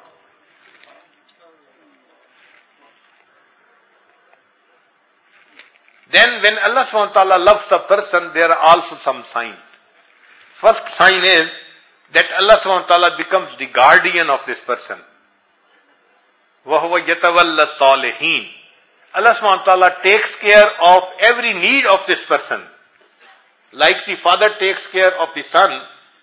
Then when Allah subhanahu wa ta'ala loves a person, there are also some signs. First sign is that Allah subhanahu wa ta'ala becomes the guardian of this person. وَهُوَ يَتَوَلَّ الصَّالِحِينَ. Allah subhanahu wa ta'ala takes care of every need of this person. Like the father takes care of the son,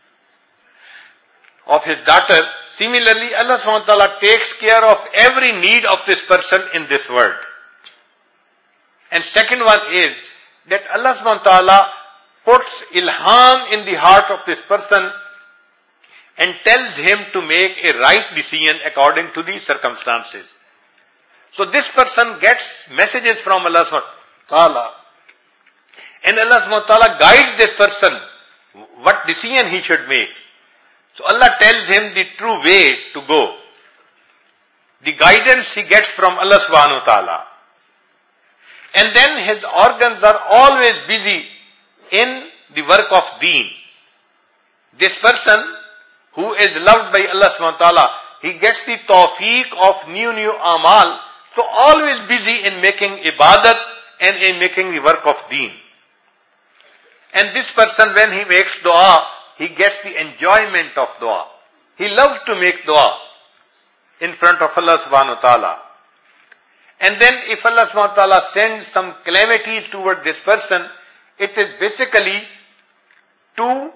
of his daughter, similarly Allah subhanahu wa ta'ala takes care of every need of this person in this world. And second one is that Allah subhanahu wa ta'ala puts ilham in the heart of this person and tells him to make a right decision according to the circumstances. So this person gets messages from Allah subhanahu wa ta'ala. And Allah subhanahu wa ta'ala guides this person what decision he should make. So Allah tells him the true way to go. The guidance he gets from Allah subhanahu wa ta'ala. And then his organs are always busy in the work of deen. This person who is loved by Allah subhanahu wa ta'ala, he gets the tawfiq of new amal, so always busy in making ibadat and in making the work of deen. And this person, when he makes dua, he gets the enjoyment of dua. He loves to make dua in front of Allah subhanahu wa ta'ala. And then if Allah subhanahu wa ta'ala sends some calamities toward this person, it is basically to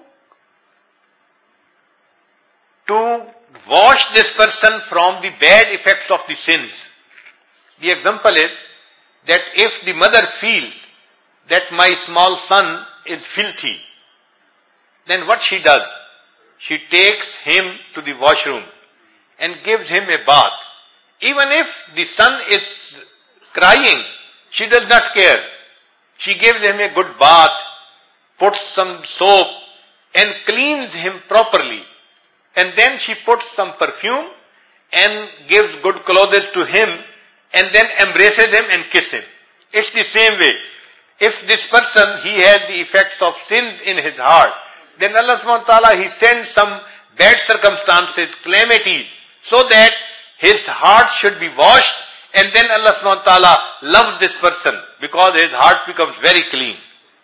wash this person from the bad effects of the sins. The example is that if the mother feels that my small son is filthy, then what she does? She takes him to the washroom and gives him a bath. Even if the son is crying, she does not care. She gives him a good bath, puts some soap and cleans him properly. And then she puts some perfume and gives good clothes to him and then embraces him and kisses him. It's the same way. If this person, he has the effects of sins in his heart, then Allah subhanahu wa ta'ala, he sends some bad circumstances, calamities, so that his heart should be washed, and then Allah subhanahu wa ta'ala loves this person because his heart becomes very clean.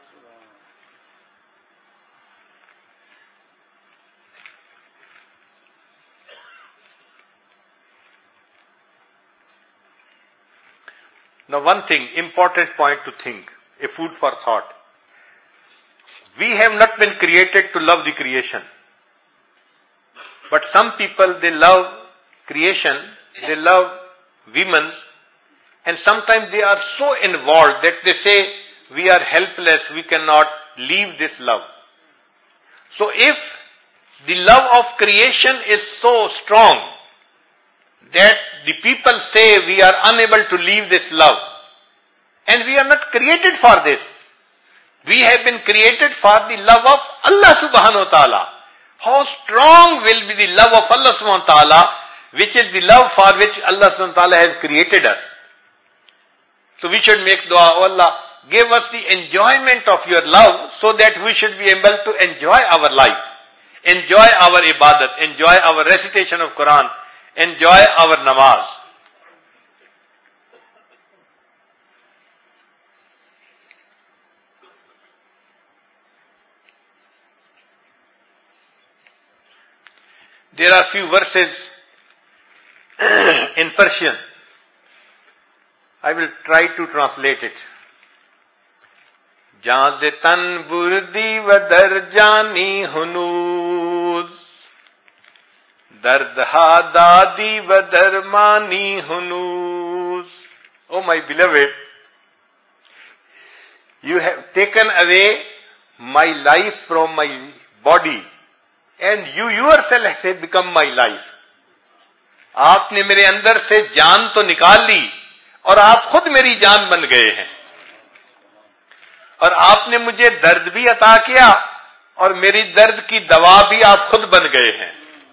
Now one thing, important point to think, a food for thought. We have not been created to love the creation. But some people, they love creation, they love women, and sometimes they are so involved that they say, we are helpless, we cannot leave this love. So if the love of creation is so strong that the people say we are unable to leave this love, and we are not created for this. We have been created for the love of Allah subhanahu wa ta'ala. How strong will be the love of Allah subhanahu wa ta'ala, which is the love for which Allah subhanahu wa ta'ala has created us. So we should make dua, oh Allah, give us the enjoyment of your love so that we should be able to enjoy our life, enjoy our ibadat, enjoy our recitation of Quran, enjoy our namaz. There are few verses in Persian. I will try to translate it. Jaan se tan burdi wa dar jani hunuz, dard ha dadi wa darmani hunuz. Oh my beloved, you have taken away my life from my body, and you yourself have become my life. आपने मेरे अंदर से जान तो निकाल ली और आप खुद मेरी जान बन गए हैं, और आपने मुझे दर्द भी अता किया और मेरी दर्द की दवा भी आप खुद बन गए हैं.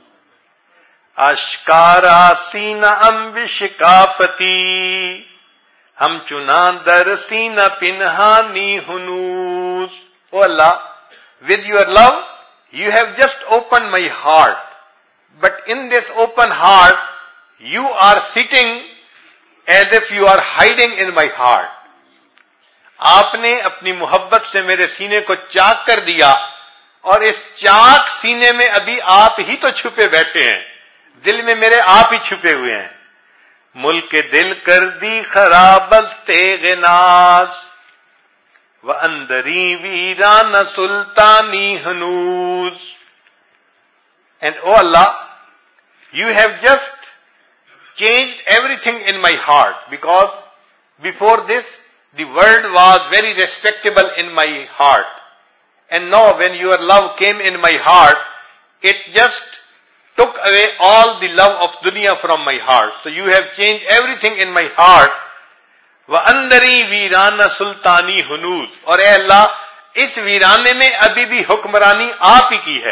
अश्कारा सीना अम विशिकाफती हम चुना दर सीना पिनहानी हुनूस. ओ अल्लाह, with your love you have just opened my heart, but in this open heart you are sitting as if you are hiding in my heart. आपने अपनी मोहब्बत से मेरे सीने को चाक कर दिया, और इस चाक सीने में अभी आप ही तो छुपे बैठे हैं, दिल में मेरे आप ही छुपे हुए हैं. मुल्क दिल कर दी खराबस तेगे नाज व अंदरी वीरान सुल्तानी हनूज. And oh Allah, you have just changed everything in my heart, because before this the world was very respectable in my heart, and now when your love came in my heart, it just took away all the love of dunya from my heart. So you have changed everything in my heart. व अंदरी वीराना सुल्तानी हुनूज. और ए अल्लाह, इस वीराने में अभी भी हुक्मरानी आप ही की है.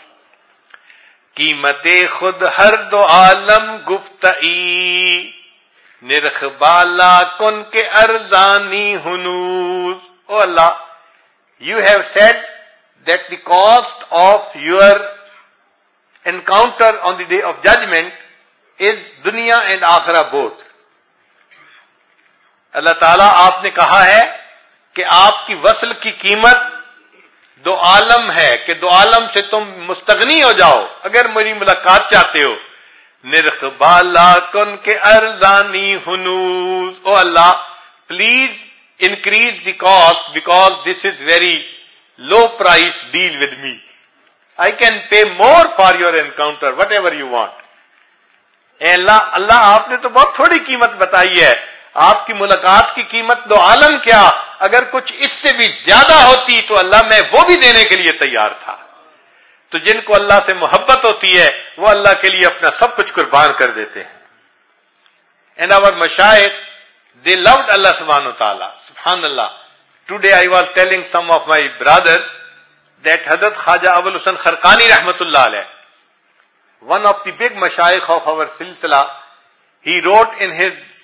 कीमते खुद हर दो आलम गुफ्तई निर्खबाला कुन के अर्जानी हुनूज. ओ अल्लाह, you have said that the cost of your encounter on the day of judgment is dunya and akhirah both. अल्लाह ताला, आपने कहा है कि आपकी वसल की कीमत दो आलम है, कि दो आलम से तुम मुस्तगनी हो जाओ अगर मेरी मुलाकात चाहते हो. निर्खबाला कुन के अर्जानी हुनूज. ओ Allah, please increase the cost, because this is very low price deal with me. I can pay more for your encounter, whatever you want. Allah, Allah आपने तो बहुत थोड़ी कीमत बताई है. आपकी मुलाकात की कीमत दो आलम क्या, अगर कुछ इससे भी ज्यादा होती तो अल्लाह मैं वो भी देने के लिए तैयार था. तो जिनको अल्लाह से मोहब्बत होती है वो अल्लाह के लिए अपना सब कुछ कुर्बान कर देते हैं. And our mashayikh, they loved Allah subhanahu wa ta'ala. Subhanallah. Today I was telling some of my brothers that Hazrat Khaja Abul Husain Kharqani rahmatullah alayh, one of the big mashayikh of our silsila, he wrote in his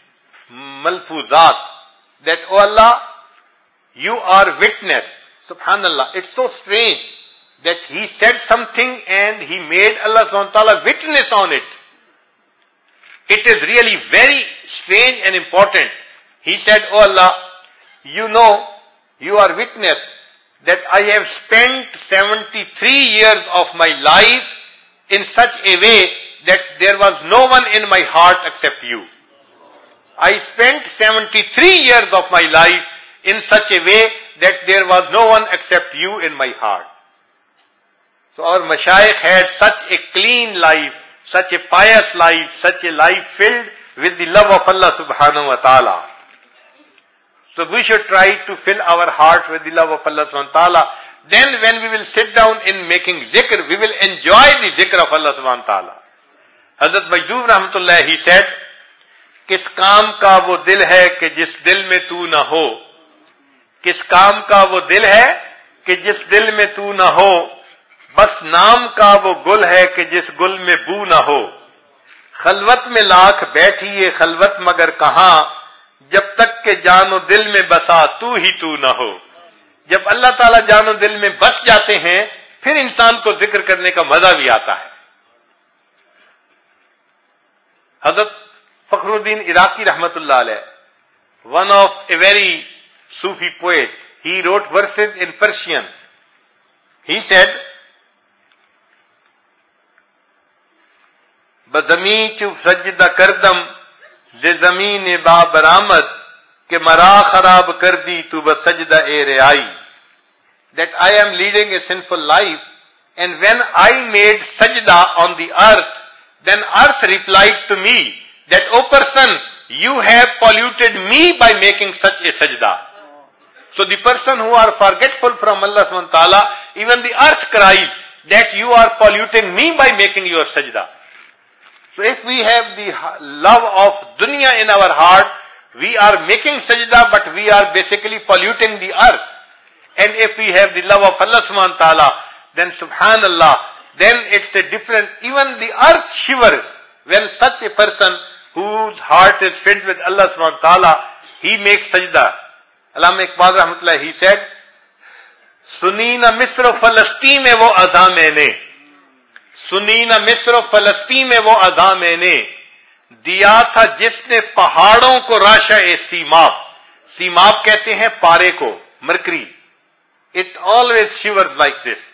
malfuzat, that, oh Allah, you are witness. Subhanallah, it's so strange that he said something and he made Allah subhanahu wa ta'ala witness on it. It is really very strange and important. He said, oh Allah, you know, you are witness that I have spent 73 years of my life in such a way that there was no one in my heart except you. I spent 73 years of my life in such a way that there was no one except you in my heart. So our mashayikh had such a clean life, such a pious life, such a life filled with the love of Allah subhanahu wa ta'ala. So we should try to fill our heart with the love of Allah subhanahu wa ta'ala. Then when we will sit down in making zikr, we will enjoy the zikr of Allah subhanahu wa ta'ala. Hazrat Majdoub Rahmatullah, he said, کس کام کا وہ دل ہے کہ جس دل میں تو نہ ہو, کس کام کا وہ دل ہے کہ جس دل میں تو نہ ہو, بس نام کا وہ گل ہے کہ جس گل میں بو نہ ہو. خلوت میں لاکھ بیٹھیے خلوت مگر کہاں, جب تک کہ جان و دل میں بسا تو ہی تو نہ ہو. جب اللہ تعالیٰ جان و دل میں بس جاتے ہیں پھر انسان کو ذکر کرنے کا مزہ بھی آتا ہے. حضرت فخر الدین عراقی رحمت اللہ علیہ, one of a very Sufi poet, he wrote verses in Persian. He said, بزمین چو سجدہ کردم لزمین با برآمد کہ مرا خراب کر دی تو بسجدہ اے رعائی. That I am leading a sinful life, and when I made sajda on the earth, then earth replied to me that, oh person, you have polluted me by making such a sajda. So the person who are forgetful from Allah subhanahu wa ta'ala, even the earth cries that you are polluting me by making your sajda. So if we have the love of dunya in our heart, we are making sajda, but we are basically polluting the earth. And if we have the love of Allah subhanahu wa ta'ala, then subhanallah, then it's a different, even the earth shivers when such a person whose heart is filled with Allah subhanahu wa ta'ala, he makes sajda. Allama Iqbal rahmatullah, he said, Sunina Misr و فلسطین میں وہ ازاں میں نے, سنینا مصر و فلسطین میں وہ ازاں میں نے دیا تھا جس نے پہاڑوں کو راشا سیماب. سیماب کہتے ہیں پارے کو, mercury. It always shivers like this.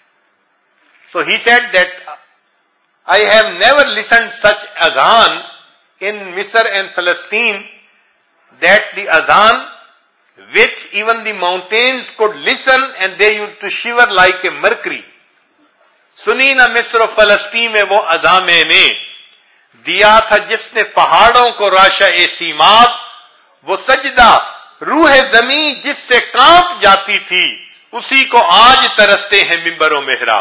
So he said that I have never listened such azan in Misr and Palestine, that the azan which even the mountains could listen and they used to shiver like a mercury. سنی نہ مصر و فلسطین میں وہ اذاں میں نے دیا تھا جس نے پہاڑوں کو راشا سیماب. وہ سجدہ روح زمین جس سے کانپ جاتی تھی, اسی کو آج ترستے ہیں ممبر و محراب.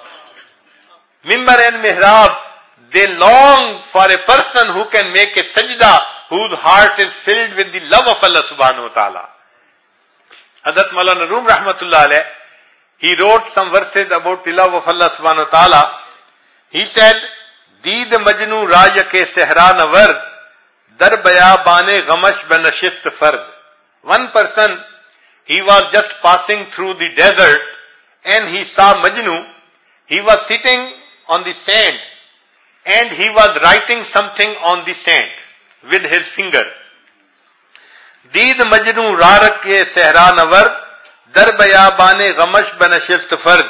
ممبر and محراب, they long for a person who can make a sajda, whose heart is filled with the love of Allah subhanahu wa ta'ala. Hazrat Maulana Room rahmatullah alayh, he wrote some verses about the love of Allah subhanahu wa ta'ala. He said, Deed majnu raj ke sehra navard, dar bayabane gamash banashist fard. One person, he was just passing through the desert and he saw Majnu. He was sitting on the sand and he was writing something on the sand with his finger. Deed majnu raj ke sehra navard, در بیابان غمش بنشست فرد.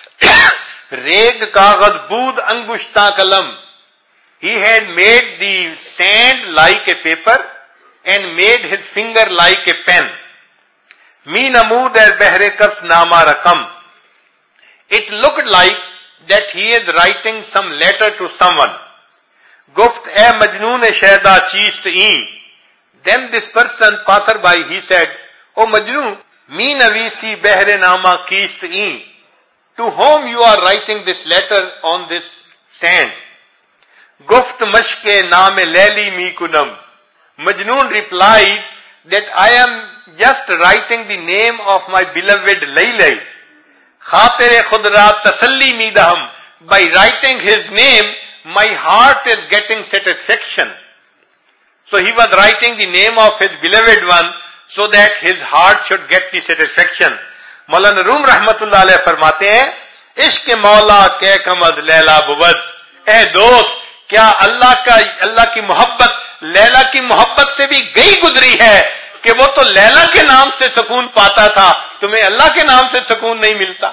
ریگ کاغذ بود انگشتاں قلم. He had made the sand like a paper and made his finger like a pen. می نمود er بہر کس نامہ رقم. It looked like that he is writing some letter to someone. گفت اے مجنون شیدا چیست این. Then this person, passerby, he said, O Majnun, می نویسی بہر نامہ کیست این. To whom you are writing this letter on this sand? گفت مشق نام لیلی می کنم. Majnun replied that I am just writing the name of my beloved Layla. خاطر خود را تسلی می دہم. By writing his name, my heart is getting satisfaction. So he was writing the name of his beloved one so that his heart should get the satisfaction. مولانا روم رحمت اللہ علیہ فرماتے ہیں عشق مولا کہ کم از لیلا بود. اے دوست کیا اللہ کی محبت لیلا کی محبت سے بھی گئی گزری ہے کہ وہ تو لیلا کے نام سے سکون پاتا تھا, تمہیں اللہ کے نام سے سکون نہیں ملتا.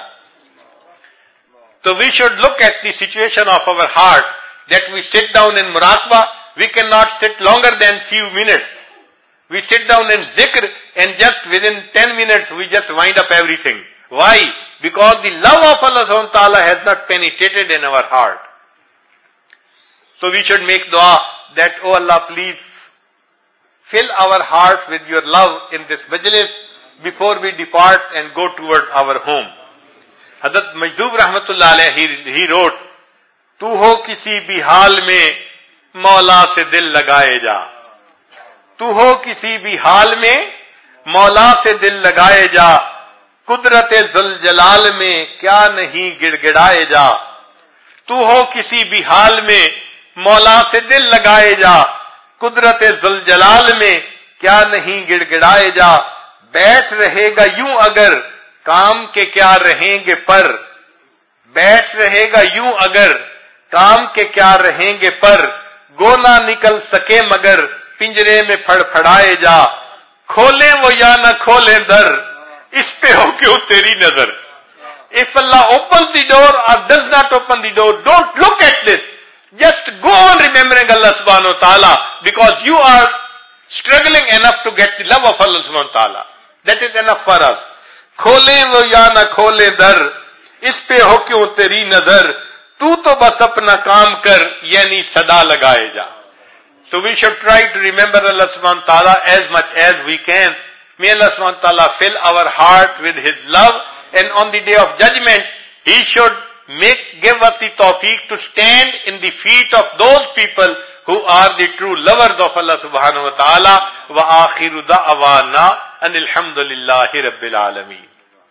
So we should look at the situation of our heart that we sit down in muraqabah. We cannot sit longer than few minutes. We sit down in zikr and just within 10 minutes we just wind up everything. Why? Because the love of Allah subhanahu wa ta'ala has not penetrated in our heart. So we should make dua that, oh Allah, please fill our hearts with your love in this majlis before we depart and go towards our home. Hazrat Majzoob Rahmatullah alayhi, he wrote, تو ہو کسی بھی حال میں مولا سے دل لگائے جا. تو ہو کسی بھی حال میں مولا سے دل لگائے جا. قدرت ذوالجلال میں کیا نہیں گڑ گڑائے جا. تو ہو کسی بھی حال میں مولا سے دل لگائے جا. قدرت ذوالجلال میں کیا نہیں گڑ گڑائے جا. بیٹھ رہے گا یوں اگر کام کے کیا رہیں گے پر. بیٹھ رہے گا یوں اگر کام کے کیا رہیں گے پر. گو نہ نکل سکے مگر پنجرے میں پھڑ پھڑائے جا. کھولیں وہ یا نہ کھولیں در اس پہ ہو کیوں تیری نظر. If Allah opens the door or does not open the door, don't look at this. Just go on remembering Allah subhanahu wa ta'ala because you are struggling enough to get the love of Allah subhanahu wa ta'ala. That is enough for us. کھولیں وہ یا نہ کھولیں در اس پہ ہو کیوں تیری نظر. تو بس اپنا کام کر یعنی صدا لگائے جا. So we should try to remember Allah subhanahu wa ta'ala as much as we can. May Allah subhanahu wa ta'ala fill our heart with His love, and on the day of judgment, He should give us the tawfiq to stand in the feet of those people who are the true lovers of Allah subhanahu wa ta'ala. Wa akhiru da'wana anil hamdulillahi rabbil alameen.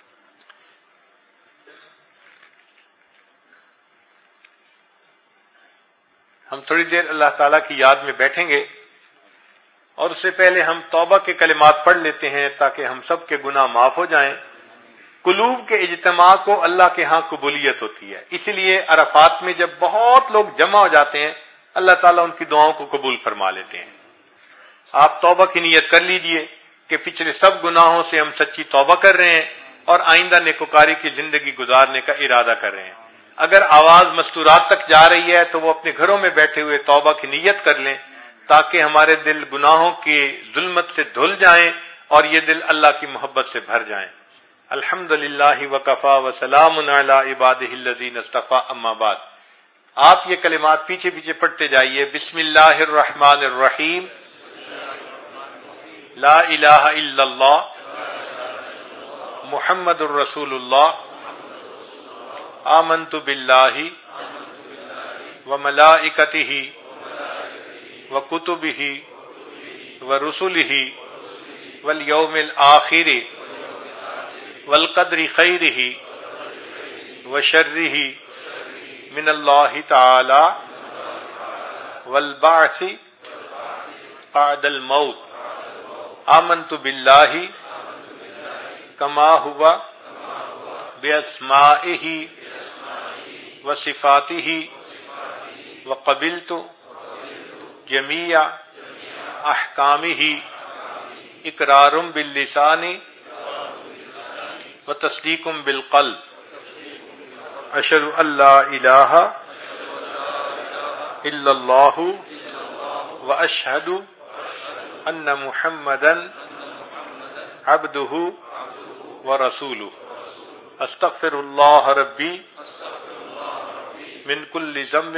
ہم تھوڑی دیر اللہ تعالیٰ کی یاد میں بیٹھیں گے اور اس سے پہلے ہم توبہ کے کلمات پڑھ لیتے ہیں تاکہ ہم سب کے گناہ معاف ہو جائیں. قلوب کے اجتماع کو اللہ کے ہاں قبولیت ہوتی ہے, اسی لیے عرفات میں جب بہت لوگ جمع ہو جاتے ہیں اللہ تعالیٰ ان کی دعاؤں کو قبول فرما لیتے ہیں. آپ توبہ کی نیت کر لیجئے کہ پچھلے سب گناہوں سے ہم سچی توبہ کر رہے ہیں اور آئندہ نیکوکاری کی زندگی گزارنے کا ارادہ کر رہے ہیں. اگر آواز مستورات تک جا رہی ہے تو وہ اپنے گھروں میں بیٹھے ہوئے توبہ کی نیت کر لیں تاکہ ہمارے دل گناہوں کی ظلمت سے دھل جائیں اور یہ دل اللہ کی محبت سے بھر جائیں. الحمدللہ وکفا وسلام علی عبادہ الذین اصطفیٰ اما بعد. آپ یہ کلمات پیچھے پیچھے پڑھتے جائیے. بسم اللہ الرحمن الرحیم. لا الہ الا اللہ محمد الرسول اللہ. آمنت باللہ وملائکتہ وکتبہ ورسلہ والیوم الآخر والقدر خیرہ وشرہ من اللہ تعالی والبعث بعد الموت. آمنت باللہ کما ہوا باسمائہ وصفاتہ وقبلت جمیع احکامہ اقرار باللسان وتصدیق بالقلب. اشہد ان لا الہ الا اللہ واشہد ان محمدا عبدہ ورسولہ. استغفر اللہ ربی من کل ذنب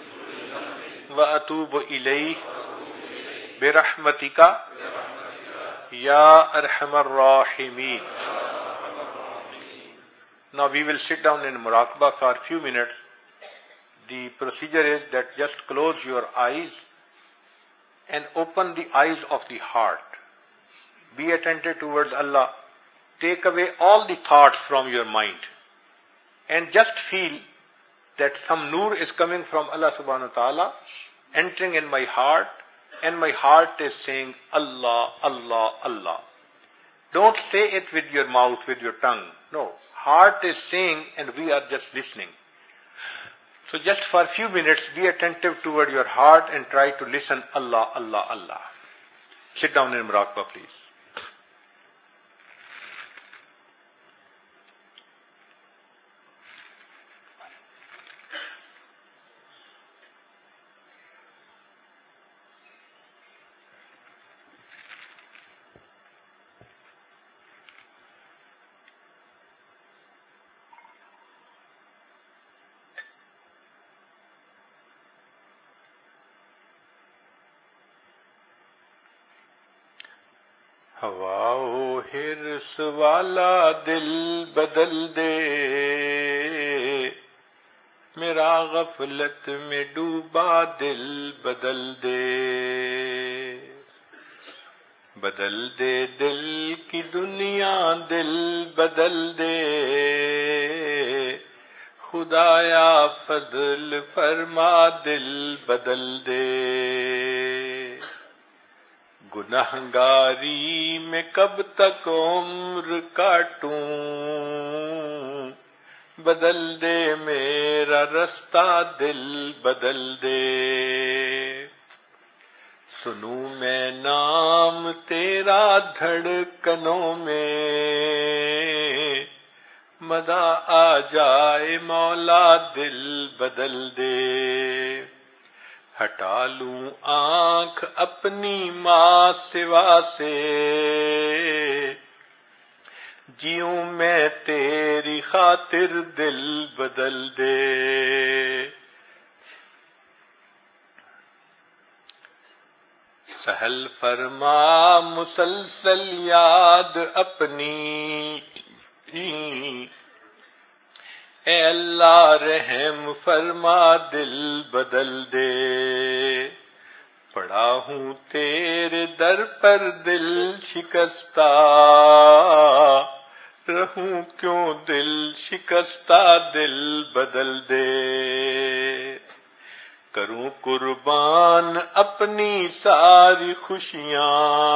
واتوب الیہ برحمتک یا ارحم الراحمین. Now we will sit down in muraqabah for a few minutes. The procedure is that just close your eyes and open the eyes of the heart. Be attentive towards Allah. Take away all the thoughts from your mind and just feel that some noor is coming from Allah subhanahu wa ta'ala, entering in my heart and my heart is saying Allah, Allah, Allah. Don't say it with your mouth, with your tongue. No, heart is saying and we are just listening. So just for a few minutes, be attentive toward your heart and try to listen Allah, Allah, Allah. Sit down in Muraqabah, please. ہوا و حرص والا دل بدل دے، میرا غفلت میں ڈوبا دل بدل دے، بدل دے دل کی دنیا دل بدل دے، خدایا فضل فرما دل بدل دے، گنہگاری میں کب تک عمر کاٹوں، بدل دے میرا رستہ دل بدل دے، سنوں میں نام تیرا دھڑکنوں میں، مزہ آ جائے مولا دل بدل دے، ہٹا لوں آنکھ اپنی ماں سوا سے، جیوں میں تیری خاطر دل بدل دے، سہل فرما مسلسل یاد اپنی، اے اللہ رحم فرما دل بدل دے، پڑا ہوں تیرے در پر دل شکستہ، رہوں کیوں دل شکستہ دل بدل دے، کروں قربان اپنی ساری خوشیاں،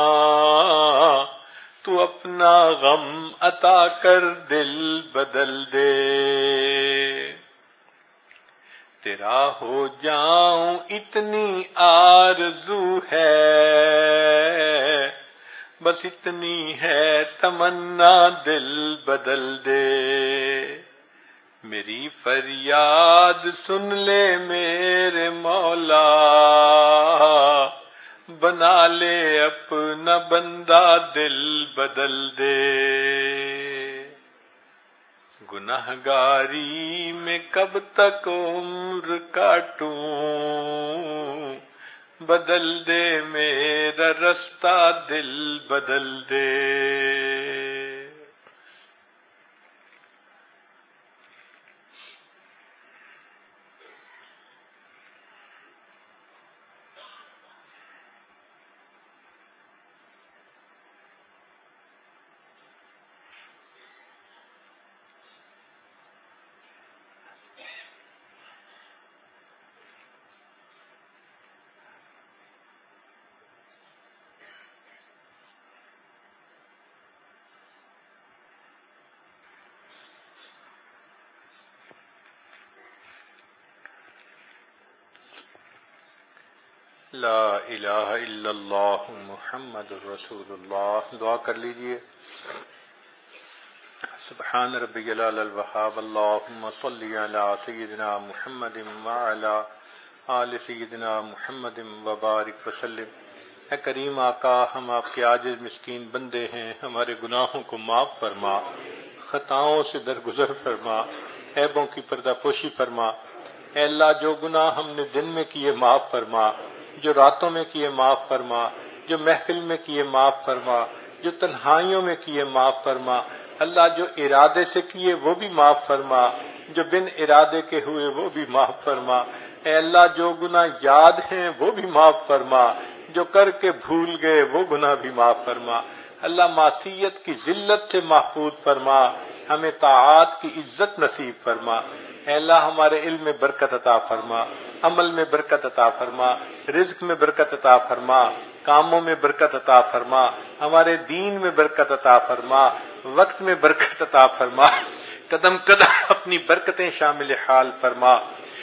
تو اپنا غم عطا کر دل بدل دے، تیرا ہو جاؤں اتنی آرزو ہے، بس اتنی ہے تمنا دل بدل دے، میری فریاد سن لے میرے مولا، بنا لے اپنا بندہ دل بدل دے، گنہگاری میں کب تک عمر کاٹوں، بدل دے میرا رستہ دل بدل دے، لا الہ الا اللہ محمد الرسول اللہ. دعا کر لیجئے. سبحان ربی العلی الوہاب. اللہم صلی علی سیدنا محمد وعلی آل سیدنا محمد وبارک وسلم. اے کریم آقا، ہم آپ کے عاجز مسکین بندے ہیں، ہمارے گناہوں کو معاف فرما، خطاؤں سے درگزر فرما، عیبوں کی پردہ پوشی فرما. اے اللہ، جو گناہ ہم نے دن میں کیے معاف فرما، جو راتوں میں کیے معاف فرما، جو محفل میں کیے معاف فرما، جو تنہائیوں میں کیے معاف فرما. اللہ، جو ارادے سے کیے وہ بھی معاف فرما، جو بن ارادے کے ہوئے وہ بھی معاف فرما. اے اللہ، جو گناہ یاد ہیں وہ بھی معاف فرما، جو کر کے بھول گئے وہ گناہ بھی معاف فرما. اللہ، معصیت کی ذلت سے محفوظ فرما، ہمیں طاعات کی عزت نصیب فرما. اے اللہ، ہمارے علم میں برکت عطا فرما، عمل میں برکت عطا فرما، رزق میں برکت عطا فرما، کاموں میں برکت عطا فرما، ہمارے دین میں برکت عطا فرما، وقت میں برکت عطا فرما، قدم قدم اپنی برکتیں شامل حال فرما۔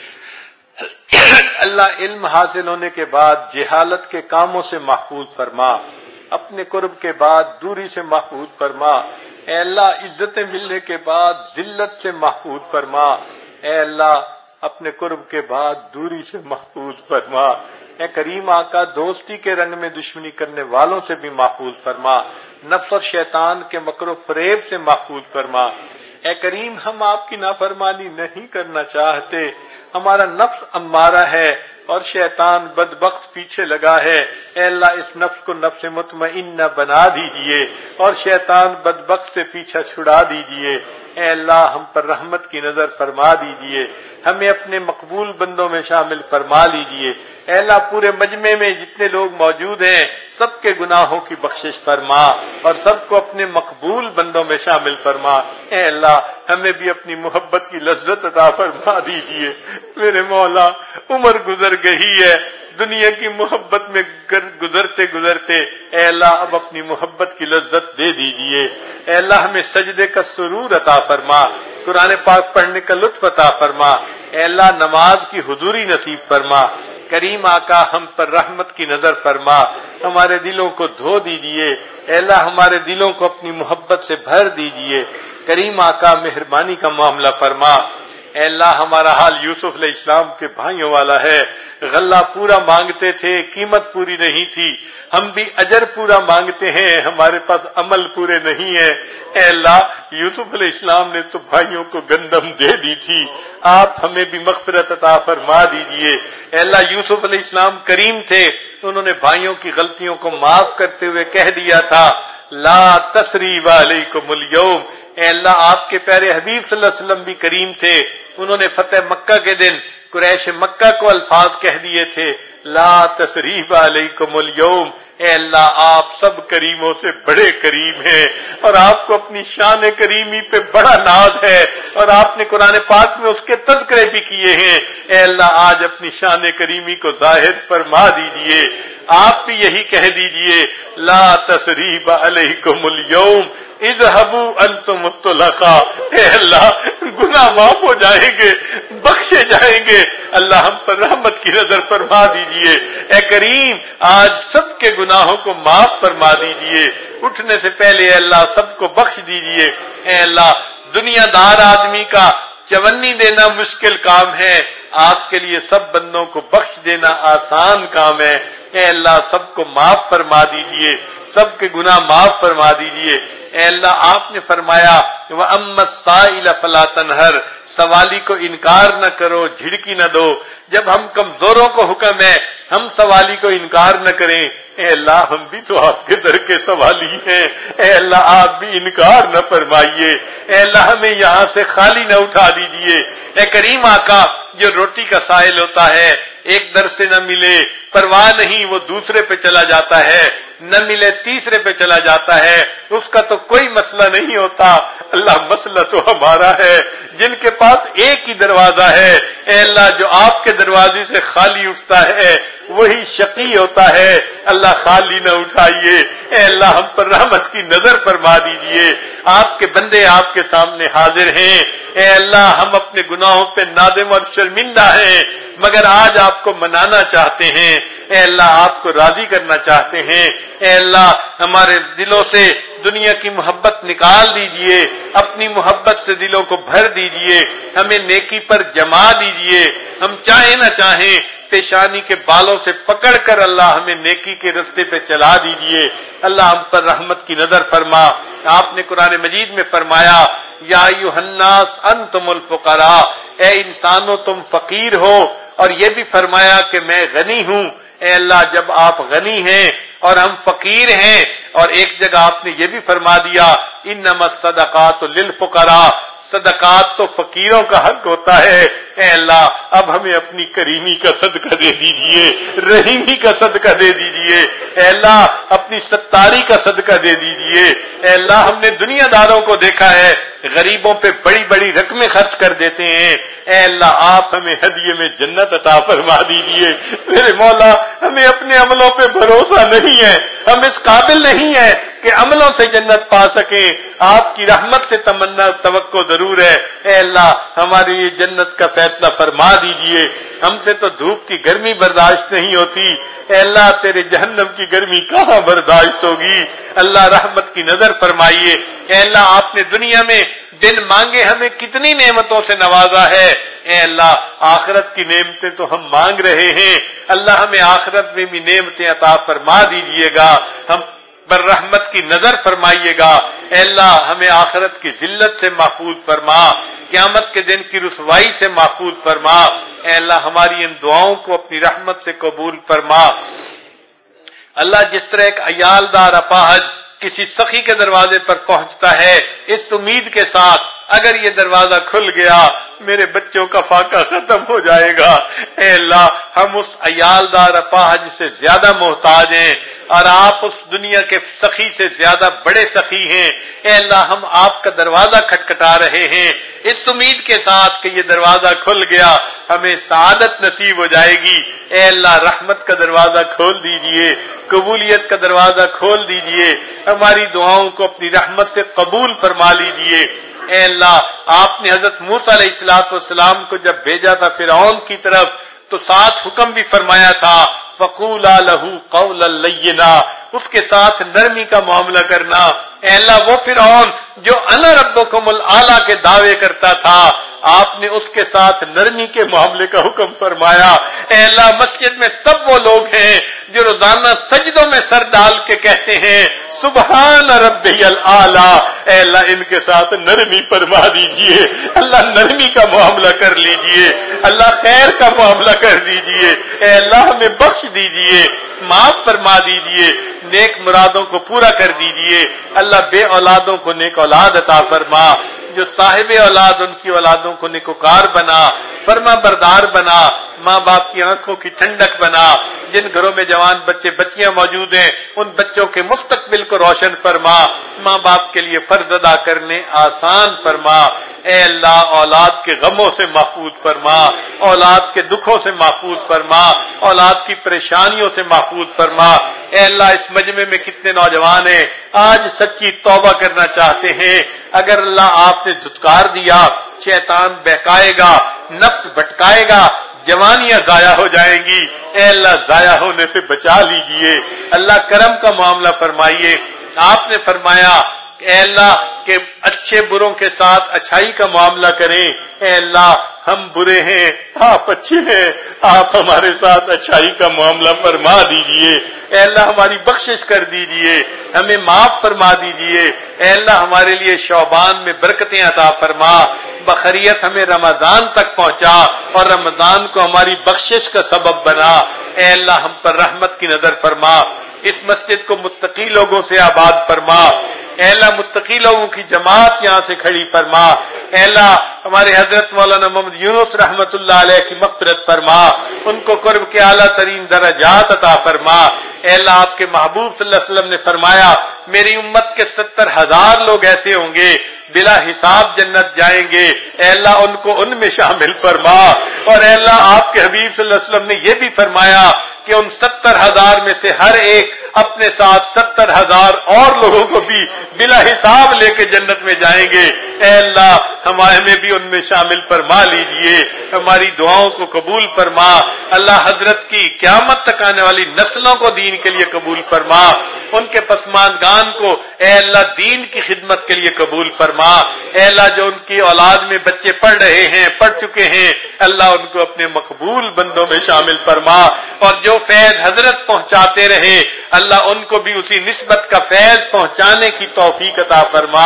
اللہ علم حاصل ہونے کے بعد جہالت کے کاموں سے محفوظ فرما، اپنے قرب کے بعد دوری سے محفوظ فرما۔ اے اللہ عزتیں ملنے کے بعد ذلت سے محفوظ فرما، اے اللہ اپنے قرب کے بعد دوری سے محفوظ فرما۔ اے کریم آقا دوستی کے رنگ میں دشمنی کرنے والوں سے بھی محفوظ فرما، نفس اور شیطان کے مکر و فریب سے محفوظ فرما۔ اے کریم ہم آپ کی نافرمانی نہیں کرنا چاہتے، ہمارا نفس امارہ ہے اور شیطان بدبخت پیچھے لگا ہے۔ اے اللہ اس نفس کو نفس مطمئنہ بنا دیجئے اور شیطان بدبخت سے پیچھا چھڑا دیجئے۔ اے اللہ ہم پر رحمت کی نظر فرما دیجئے، ہمیں اپنے مقبول بندوں میں شامل فرما لیجئے۔ اے اللہ پورے مجمع میں جتنے لوگ موجود ہیں سب کے گناہوں کی بخشش فرما اور سب کو اپنے مقبول بندوں میں شامل فرما۔ اے اللہ ہمیں بھی اپنی محبت کی لذت عطا فرما دیجئے۔ میرے مولا عمر گزر گئی ہے دنیا کی محبت میں گزرتے گزرتے، اے اللہ اب اپنی محبت کی لذت دے دیجئے۔ اے اللہ ہمیں سجدے کا سرور عطا فرما، قرآن پاک پڑھنے کا لطف عطا فرما۔ اے اللہ نماز کی حضوری نصیب فرما۔ کریم آقا ہم پر رحمت کی نظر فرما، ہمارے دلوں کو دھو دیجئے۔ اے اللہ ہمارے دلوں کو اپنی محبت سے بھر دیجئے۔ کریم آقا مہربانی کا معاملہ فرما۔ اے اللہ ہمارا حال یوسف علیہ السلام کے بھائیوں والا ہے، غلہ پورا مانگتے تھے قیمت پوری نہیں تھی، ہم بھی اجر پورا مانگتے ہیں ہمارے پاس عمل پورے نہیں ہیں۔ اے اللہ یوسف علیہ السلام نے تو بھائیوں کو گندم دے دی تھی، آپ ہمیں بھی مغفرت عطا فرما دیجئے۔ اے اللہ یوسف علیہ السلام کریم تھے، انہوں نے بھائیوں کی غلطیوں کو معاف کرتے ہوئے کہہ دیا تھا لا تثریب علیکم اليوم۔ اے اللہ آپ کے پیارے حبیب صلی اللہ علیہ وسلم بھی کریم تھے، انہوں نے فتح مکہ کے دن قریش مکہ کو الفاظ کہہ دیے تھے لا تثریب علیکم اليوم۔ اے اللہ آپ سب کریموں سے بڑے کریم ہیں اور آپ کو اپنی شان کریمی پہ بڑا ناز ہے اور آپ نے قرآن پاک میں اس کے تذکرے بھی کیے ہیں۔ اے اللہ آج اپنی شان کریمی کو ظاہر فرما دیجئے، آپ بھی یہی کہہ دیجئے لا تثریب علیکم اليوم اذهبوا انتم الطلقاء۔ اے اللہ گناہ معاف ہو جائیں گے، بخشے جائیں گے، اللہ ہم پر رحمت کی نظر فرما دیجئے۔ اے کریم آج سب کے گناہوں کو معاف فرما دیجئے، اٹھنے سے پہلے اے اللہ سب کو بخش دیجئے۔ اے اللہ دنیا دار آدمی کا چونی دینا مشکل کام ہے، آپ کے لیے سب بندوں کو بخش دینا آسان کام ہے۔ اے اللہ سب کو معاف فرما دیجئے، سب کے گناہ معاف فرما دیجئے۔ اے اللہ آپ نے فرمایا وَأَمَّا السَّائِلَ فَلَا تَنْهَرْ، سوالی کو انکار نہ کرو، جھڑکی نہ دو۔ جب ہم کمزوروں کو حکم ہے ہم سوالی کو انکار نہ کریں، اے اللہ ہم بھی تو آپ کے در کے سوالی ہیں، اے اللہ آپ بھی انکار نہ فرمائیے، اے اللہ ہمیں یہاں سے خالی نہ اٹھا دیجئے۔ اے کریم آقا جو روٹی کا سائل ہوتا ہے ایک در سے نہ ملے پرواہ نہیں، وہ دوسرے پہ چلا جاتا ہے، نہ ملے تیسرے پہ چلا جاتا ہے، اس کا تو کوئی مسئلہ نہیں ہوتا۔ اللہ مسئلہ تو ہمارا ہے جن کے پاس ایک ہی دروازہ ہے، اے اللہ جو آپ کے دروازے سے خالی اٹھتا ہے وہی شقی ہوتا ہے، اللہ خالی نہ اٹھائیے۔ اے اللہ ہم پر رحمت کی نظر فرما دیجئے، آپ کے بندے آپ کے سامنے حاضر ہیں، اے اللہ ہم اپنے گناہوں پہ نادم اور شرمندہ ہیں، مگر آج آپ کو منانا چاہتے ہیں، اے اللہ آپ کو راضی کرنا چاہتے ہیں۔ اے اللہ ہمارے دلوں سے دنیا کی محبت نکال دیجئے، اپنی محبت سے دلوں کو بھر دیجئے، ہمیں نیکی پر جما دیجئے، ہم چاہیں نہ چاہیں پیشانی کے بالوں سے پکڑ کر اللہ ہمیں نیکی کے رستے پہ چلا دیجئے۔ اللہ ہم پر رحمت کی نظر فرما۔ آپ نے قرآن مجید میں فرمایا یا ایھا الناس انتم الفقراء، اے انسانوں تم فقیر ہو، اور یہ بھی فرمایا کہ میں غنی ہوں۔ اے اللہ جب آپ غنی ہیں اور ہم فقیر ہیں، اور ایک جگہ آپ نے یہ بھی فرما دیا انما الصدقات للفقراء، صدقات تو فقیروں کا حق ہوتا ہے، اے اللہ اب ہمیں اپنی کریمی کا صدقہ دے دیجئے، رحیمی کا صدقہ دے دیجئے، اے اللہ اپنی ستاری کا صدقہ دے دیجئے۔ اے اللہ ہم نے دنیا داروں کو دیکھا ہے غریبوں پہ بڑی بڑی رقمیں خرچ کر دیتے ہیں، اے اللہ آپ ہمیں ہدیے میں جنت عطا فرما دیجئے۔ میرے مولا ہمیں اپنے عملوں پہ بھروسہ نہیں ہے، ہم اس قابل نہیں ہیں کہ عملوں سے جنت پا سکیں، آپ کی رحمت سے تمنا توقع ضرور ہے، اے اللہ ہمارے لیے جنت کا فیصلہ فرما دیجئے۔ ہم سے تو دھوپ کی گرمی برداشت نہیں ہوتی، اے اللہ تیرے جہنم کی گرمی کہاں برداشت ہوگی، اللہ رحمت کی نظر فرمائیے۔ اے اللہ آپ نے دنیا میں بن مانگے ہمیں کتنی نعمتوں سے نوازا ہے، اے اللہ آخرت کی نعمتیں تو ہم مانگ رہے ہیں، اللہ ہمیں آخرت میں بھی نعمتیں عطا فرما دیجئے گا، ہم پر رحمت کی نظر فرمائیے گا، اے اللہ ہمیں آخرت کی ذلت سے محفوظ فرما، قیامت کے دن کی رسوائی سے محفوظ فرما، اے اللہ ہماری ان دعاؤں کو اپنی رحمت سے قبول فرما۔ اللہ جس طرح ایک عیالدار اپاہج کسی سخی کے دروازے پر پہنچتا ہے اس امید کے ساتھ اگر یہ دروازہ کھل گیا میرے بچوں کا فاقہ ختم ہو جائے گا، اے اللہ ہم اس عیالدار اپاہج سے زیادہ محتاج ہیں اور آپ اس دنیا کے سخی سے زیادہ بڑے سخی ہیں، اے اللہ ہم آپ کا دروازہ کھٹکھٹا رہے ہیں اس امید کے ساتھ کہ یہ دروازہ کھل گیا ہمیں سعادت نصیب ہو جائے گی، اے اللہ رحمت کا دروازہ کھول دیجئے، قبولیت کا دروازہ کھول دیجئے، ہماری دعاؤں کو اپنی رحمت سے قبول فرما لیجئے۔ اے اللہ آپ نے حضرت موسیٰ علیہ السلام کو جب بھیجا تھا فرعون کی طرف تو ساتھ حکم بھی فرمایا تھا فَقُولَا لَهُ قَوْلًا لَيِّنًا، اس کے ساتھ نرمی کا معاملہ کرنا۔ اے اللہ وہ فرعون جو انا ربکم الاعلی کے دعوے کرتا تھا آپ نے اس کے ساتھ نرمی کے معاملے کا حکم فرمایا۔ اے اللہ مسجد میں سب وہ لوگ ہیں جو روزانہ سجدوں میں سر ڈال کے کہتے ہیں سبحان ربی الاعلی، اے اللہ ان کے ساتھ نرمی فرما دیجئے، اللہ نرمی کا معاملہ کر لیجئے، اللہ خیر کا معاملہ کر دیجئے، اے اللہ ہمیں بخش دیجئے، معاف فرما دیجئے، نیک مرادوں کو پورا کر دیجئے، اللہ بے اولادوں کو نیک اولاد عطا فرما، جو صاحب اولاد ان کی اولادوں کو نیکوکار بنا، فرما بردار بنا، ماں باپ کی آنکھوں کی ٹھنڈک بنا، جن گھروں میں جوان بچے بچیاں موجود ہیں ان بچوں کے مستقبل کو روشن فرما، ماں باپ کے لیے فرض ادا کرنے آسان فرما، اے اللہ اولاد کے غموں سے محفوظ فرما، اولاد کے دکھوں سے محفوظ فرما، اولاد کی پریشانیوں سے محفوظ فرما۔ اے اللہ اس مجمع میں کتنے نوجوان ہیں آج سچی توبہ کرنا چاہتے ہیں، اگر اللہ آپ نے دھتکار دیا شیطان بہکائے گا، نفس بھٹکائے گا، جوانیاں ضائع ہو جائیں گی، اے اللہ ضائع ہونے سے بچا لیجئے، اللہ کرم کا معاملہ فرمائیے۔ آپ نے فرمایا اے اللہ کہ اچھے بروں کے ساتھ اچھائی کا معاملہ کریں، اے اللہ ہم برے ہیں آپ اچھے ہیں، آپ ہمارے ساتھ اچھائی کا معاملہ فرما دیجئے، اے اللہ ہماری بخشش کر دیجئے، ہمیں معاف فرما دیجئے، اے اللہ ہمارے لیے شعبان میں برکتیں عطا فرما، بخیریت ہمیں رمضان تک پہنچا اور رمضان کو ہماری بخشش کا سبب بنا، اے اللہ ہم پر رحمت کی نظر فرما، اس مسجد کو متقی لوگوں سے آباد فرما، اے اللہ متقی لوگوں کی جماعت یہاں سے کھڑی فرما، اے اللہ ہمارے حضرت مولانا محمد یونس رحمت اللہ علیہ کی مغفرت فرما، ان کو قرب کے اعلیٰ ترین درجات عطا فرما، اے اللہ آپ کے محبوب صلی اللہ علیہ وسلم نے فرمایا میری امت کے 70,000 لوگ ایسے ہوں گے بلا حساب جنت جائیں گے، اے اللہ ان کو ان میں شامل فرما، اور اے اللہ آپ کے حبیب صلی اللہ علیہ وسلم نے یہ بھی فرمایا کہ ان 70,000 میں سے ہر ایک اپنے ساتھ 70,000 اور لوگوں کو بھی بلا حساب لے کے جنت میں جائیں گے، اے اللہ ہمیں بھی ان میں شامل فرما لیجئے، ہماری دعاؤں کو قبول فرما، اللہ حضرت کی قیامت تک آنے والی نسلوں کو دین کے لیے قبول فرما، ان کے پسماندگان کو اے اللہ دین کی خدمت کے لیے قبول فرما، اے اللہ جو ان کی اولاد میں بچے پڑھ رہے ہیں پڑھ چکے ہیں اللہ ان کو اپنے مقبول بندوں میں شامل فرما، اور جو فیض حضرت پہنچاتے رہے اللہ ان کو بھی اسی نسبت کا فیض پہنچانے کی توفیق عطا فرما۔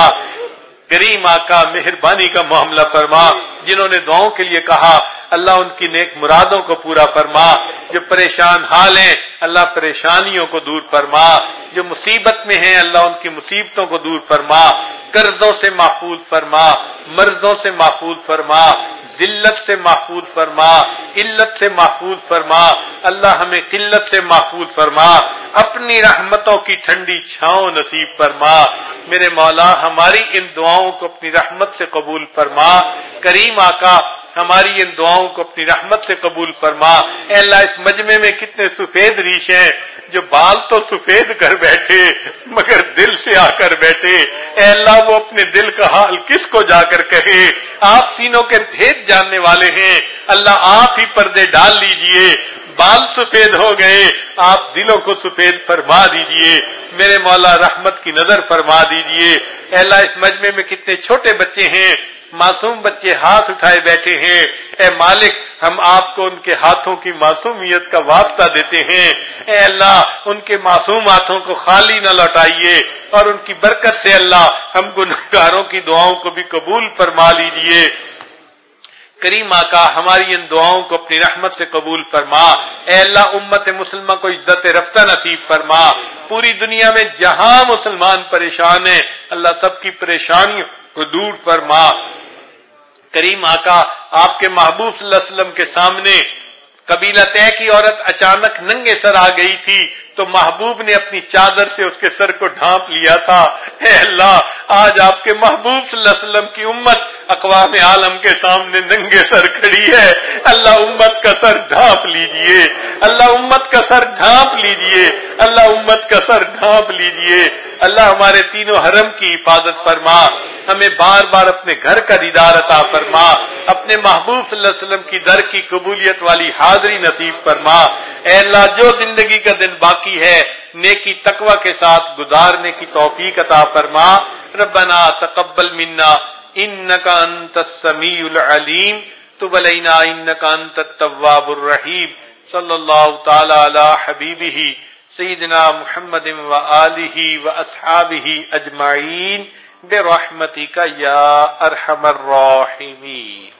کریم آقا مہربانی کا معاملہ فرما، جنہوں نے دعاؤں کے لیے کہا اللہ ان کی نیک مرادوں کو پورا فرما، جو پریشان حال ہیں اللہ پریشانیوں کو دور فرما، جو مصیبت میں ہیں اللہ ان کی مصیبتوں کو دور فرما، قرضوں سے محفوظ فرما، مرضوں سے محفوظ فرما، ذلت سے محفوظ فرما، علت سے محفوظ فرما، اللہ ہمیں قلت سے محفوظ فرما، اپنی رحمتوں کی ٹھنڈی چھاؤں نصیب فرما۔ میرے مولا ہماری ان دعاؤں کو اپنی رحمت سے قبول فرما، کریم آقا ہماری ان دعاؤں کو اپنی رحمت سے قبول فرما۔ اے اللہ اس مجمع میں کتنے سفید ریش ہیں جو بال تو سفید کر بیٹھے مگر دل سے آ کر بیٹھے، اے اللہ وہ اپنے دل کا حال کس کو جا کر کہے؟ آپ سینوں کے بھید جاننے والے ہیں، اللہ آپ ہی پردے ڈال لیجئے۔ بال سفید ہو گئے، آپ دلوں کو سفید فرما دیجئے۔ میرے مولا رحمت کی نظر فرما دیجئے۔ اے اللہ اس مجمع میں کتنے چھوٹے بچے ہیں، معصوم بچے ہاتھ اٹھائے بیٹھے ہیں، اے مالک ہم آپ کو ان کے ہاتھوں کی معصومیت کا واسطہ دیتے ہیں، اے اللہ ان کے معصوم ہاتھوں کو خالی نہ لوٹائیے، اور ان کی برکت سے اللہ ہم گنہگاروں کی دعاؤں کو بھی قبول فرما لیجئے۔ کریم آقا ہماری ان دعاؤں کو اپنی رحمت سے قبول فرما۔ اے اللہ امت مسلمہ کو عزت رفتہ نصیب فرما، پوری دنیا میں جہاں مسلمان پریشان ہیں اللہ سب کی پریشانیوں کو دور فرما۔ کریم آقا آپ کے محبوب صلی اللہ علیہ وسلم کے سامنے قبیلہ طے کی عورت اچانک ننگے سر آ گئی تھی تو محبوب نے اپنی چادر سے اس کے سر کو ڈھانپ لیا تھا۔ اے اللہ آج آپ کے محبوب صلی اللہ علیہ وسلم کی امت اقوام عالم کے سامنے ننگے سر کھڑی ہے، اللہ امت کا سر ڈھانپ لیجئے، اللہ امت کا سر ڈھانپ لیجئے، اللہ امت کا سر ڈھانپ لیجئے۔ اللہ ہمارے تینوں حرم کی حفاظت فرما، ہمیں بار بار اپنے گھر کا دیدار عطا فرما، اپنے محبوب صلی اللہ علیہ وسلم کی در کی قبولیت والی حاضری نصیب فرما۔ اے اللہ جو زندگی کا دن باقی ہے نیکی تقوی کے ساتھ گزارنے کی توفیق عطا فرما۔ ربنا تقبل منا انک انت السمیع العلیم تب علینا انک انت التواب الرحیم۔ صلی اللہ تعالی علی حبیبہ سیدنا محمد وآلہ واصحابہ اجمعین برحمتک یا ارحم الراحمین۔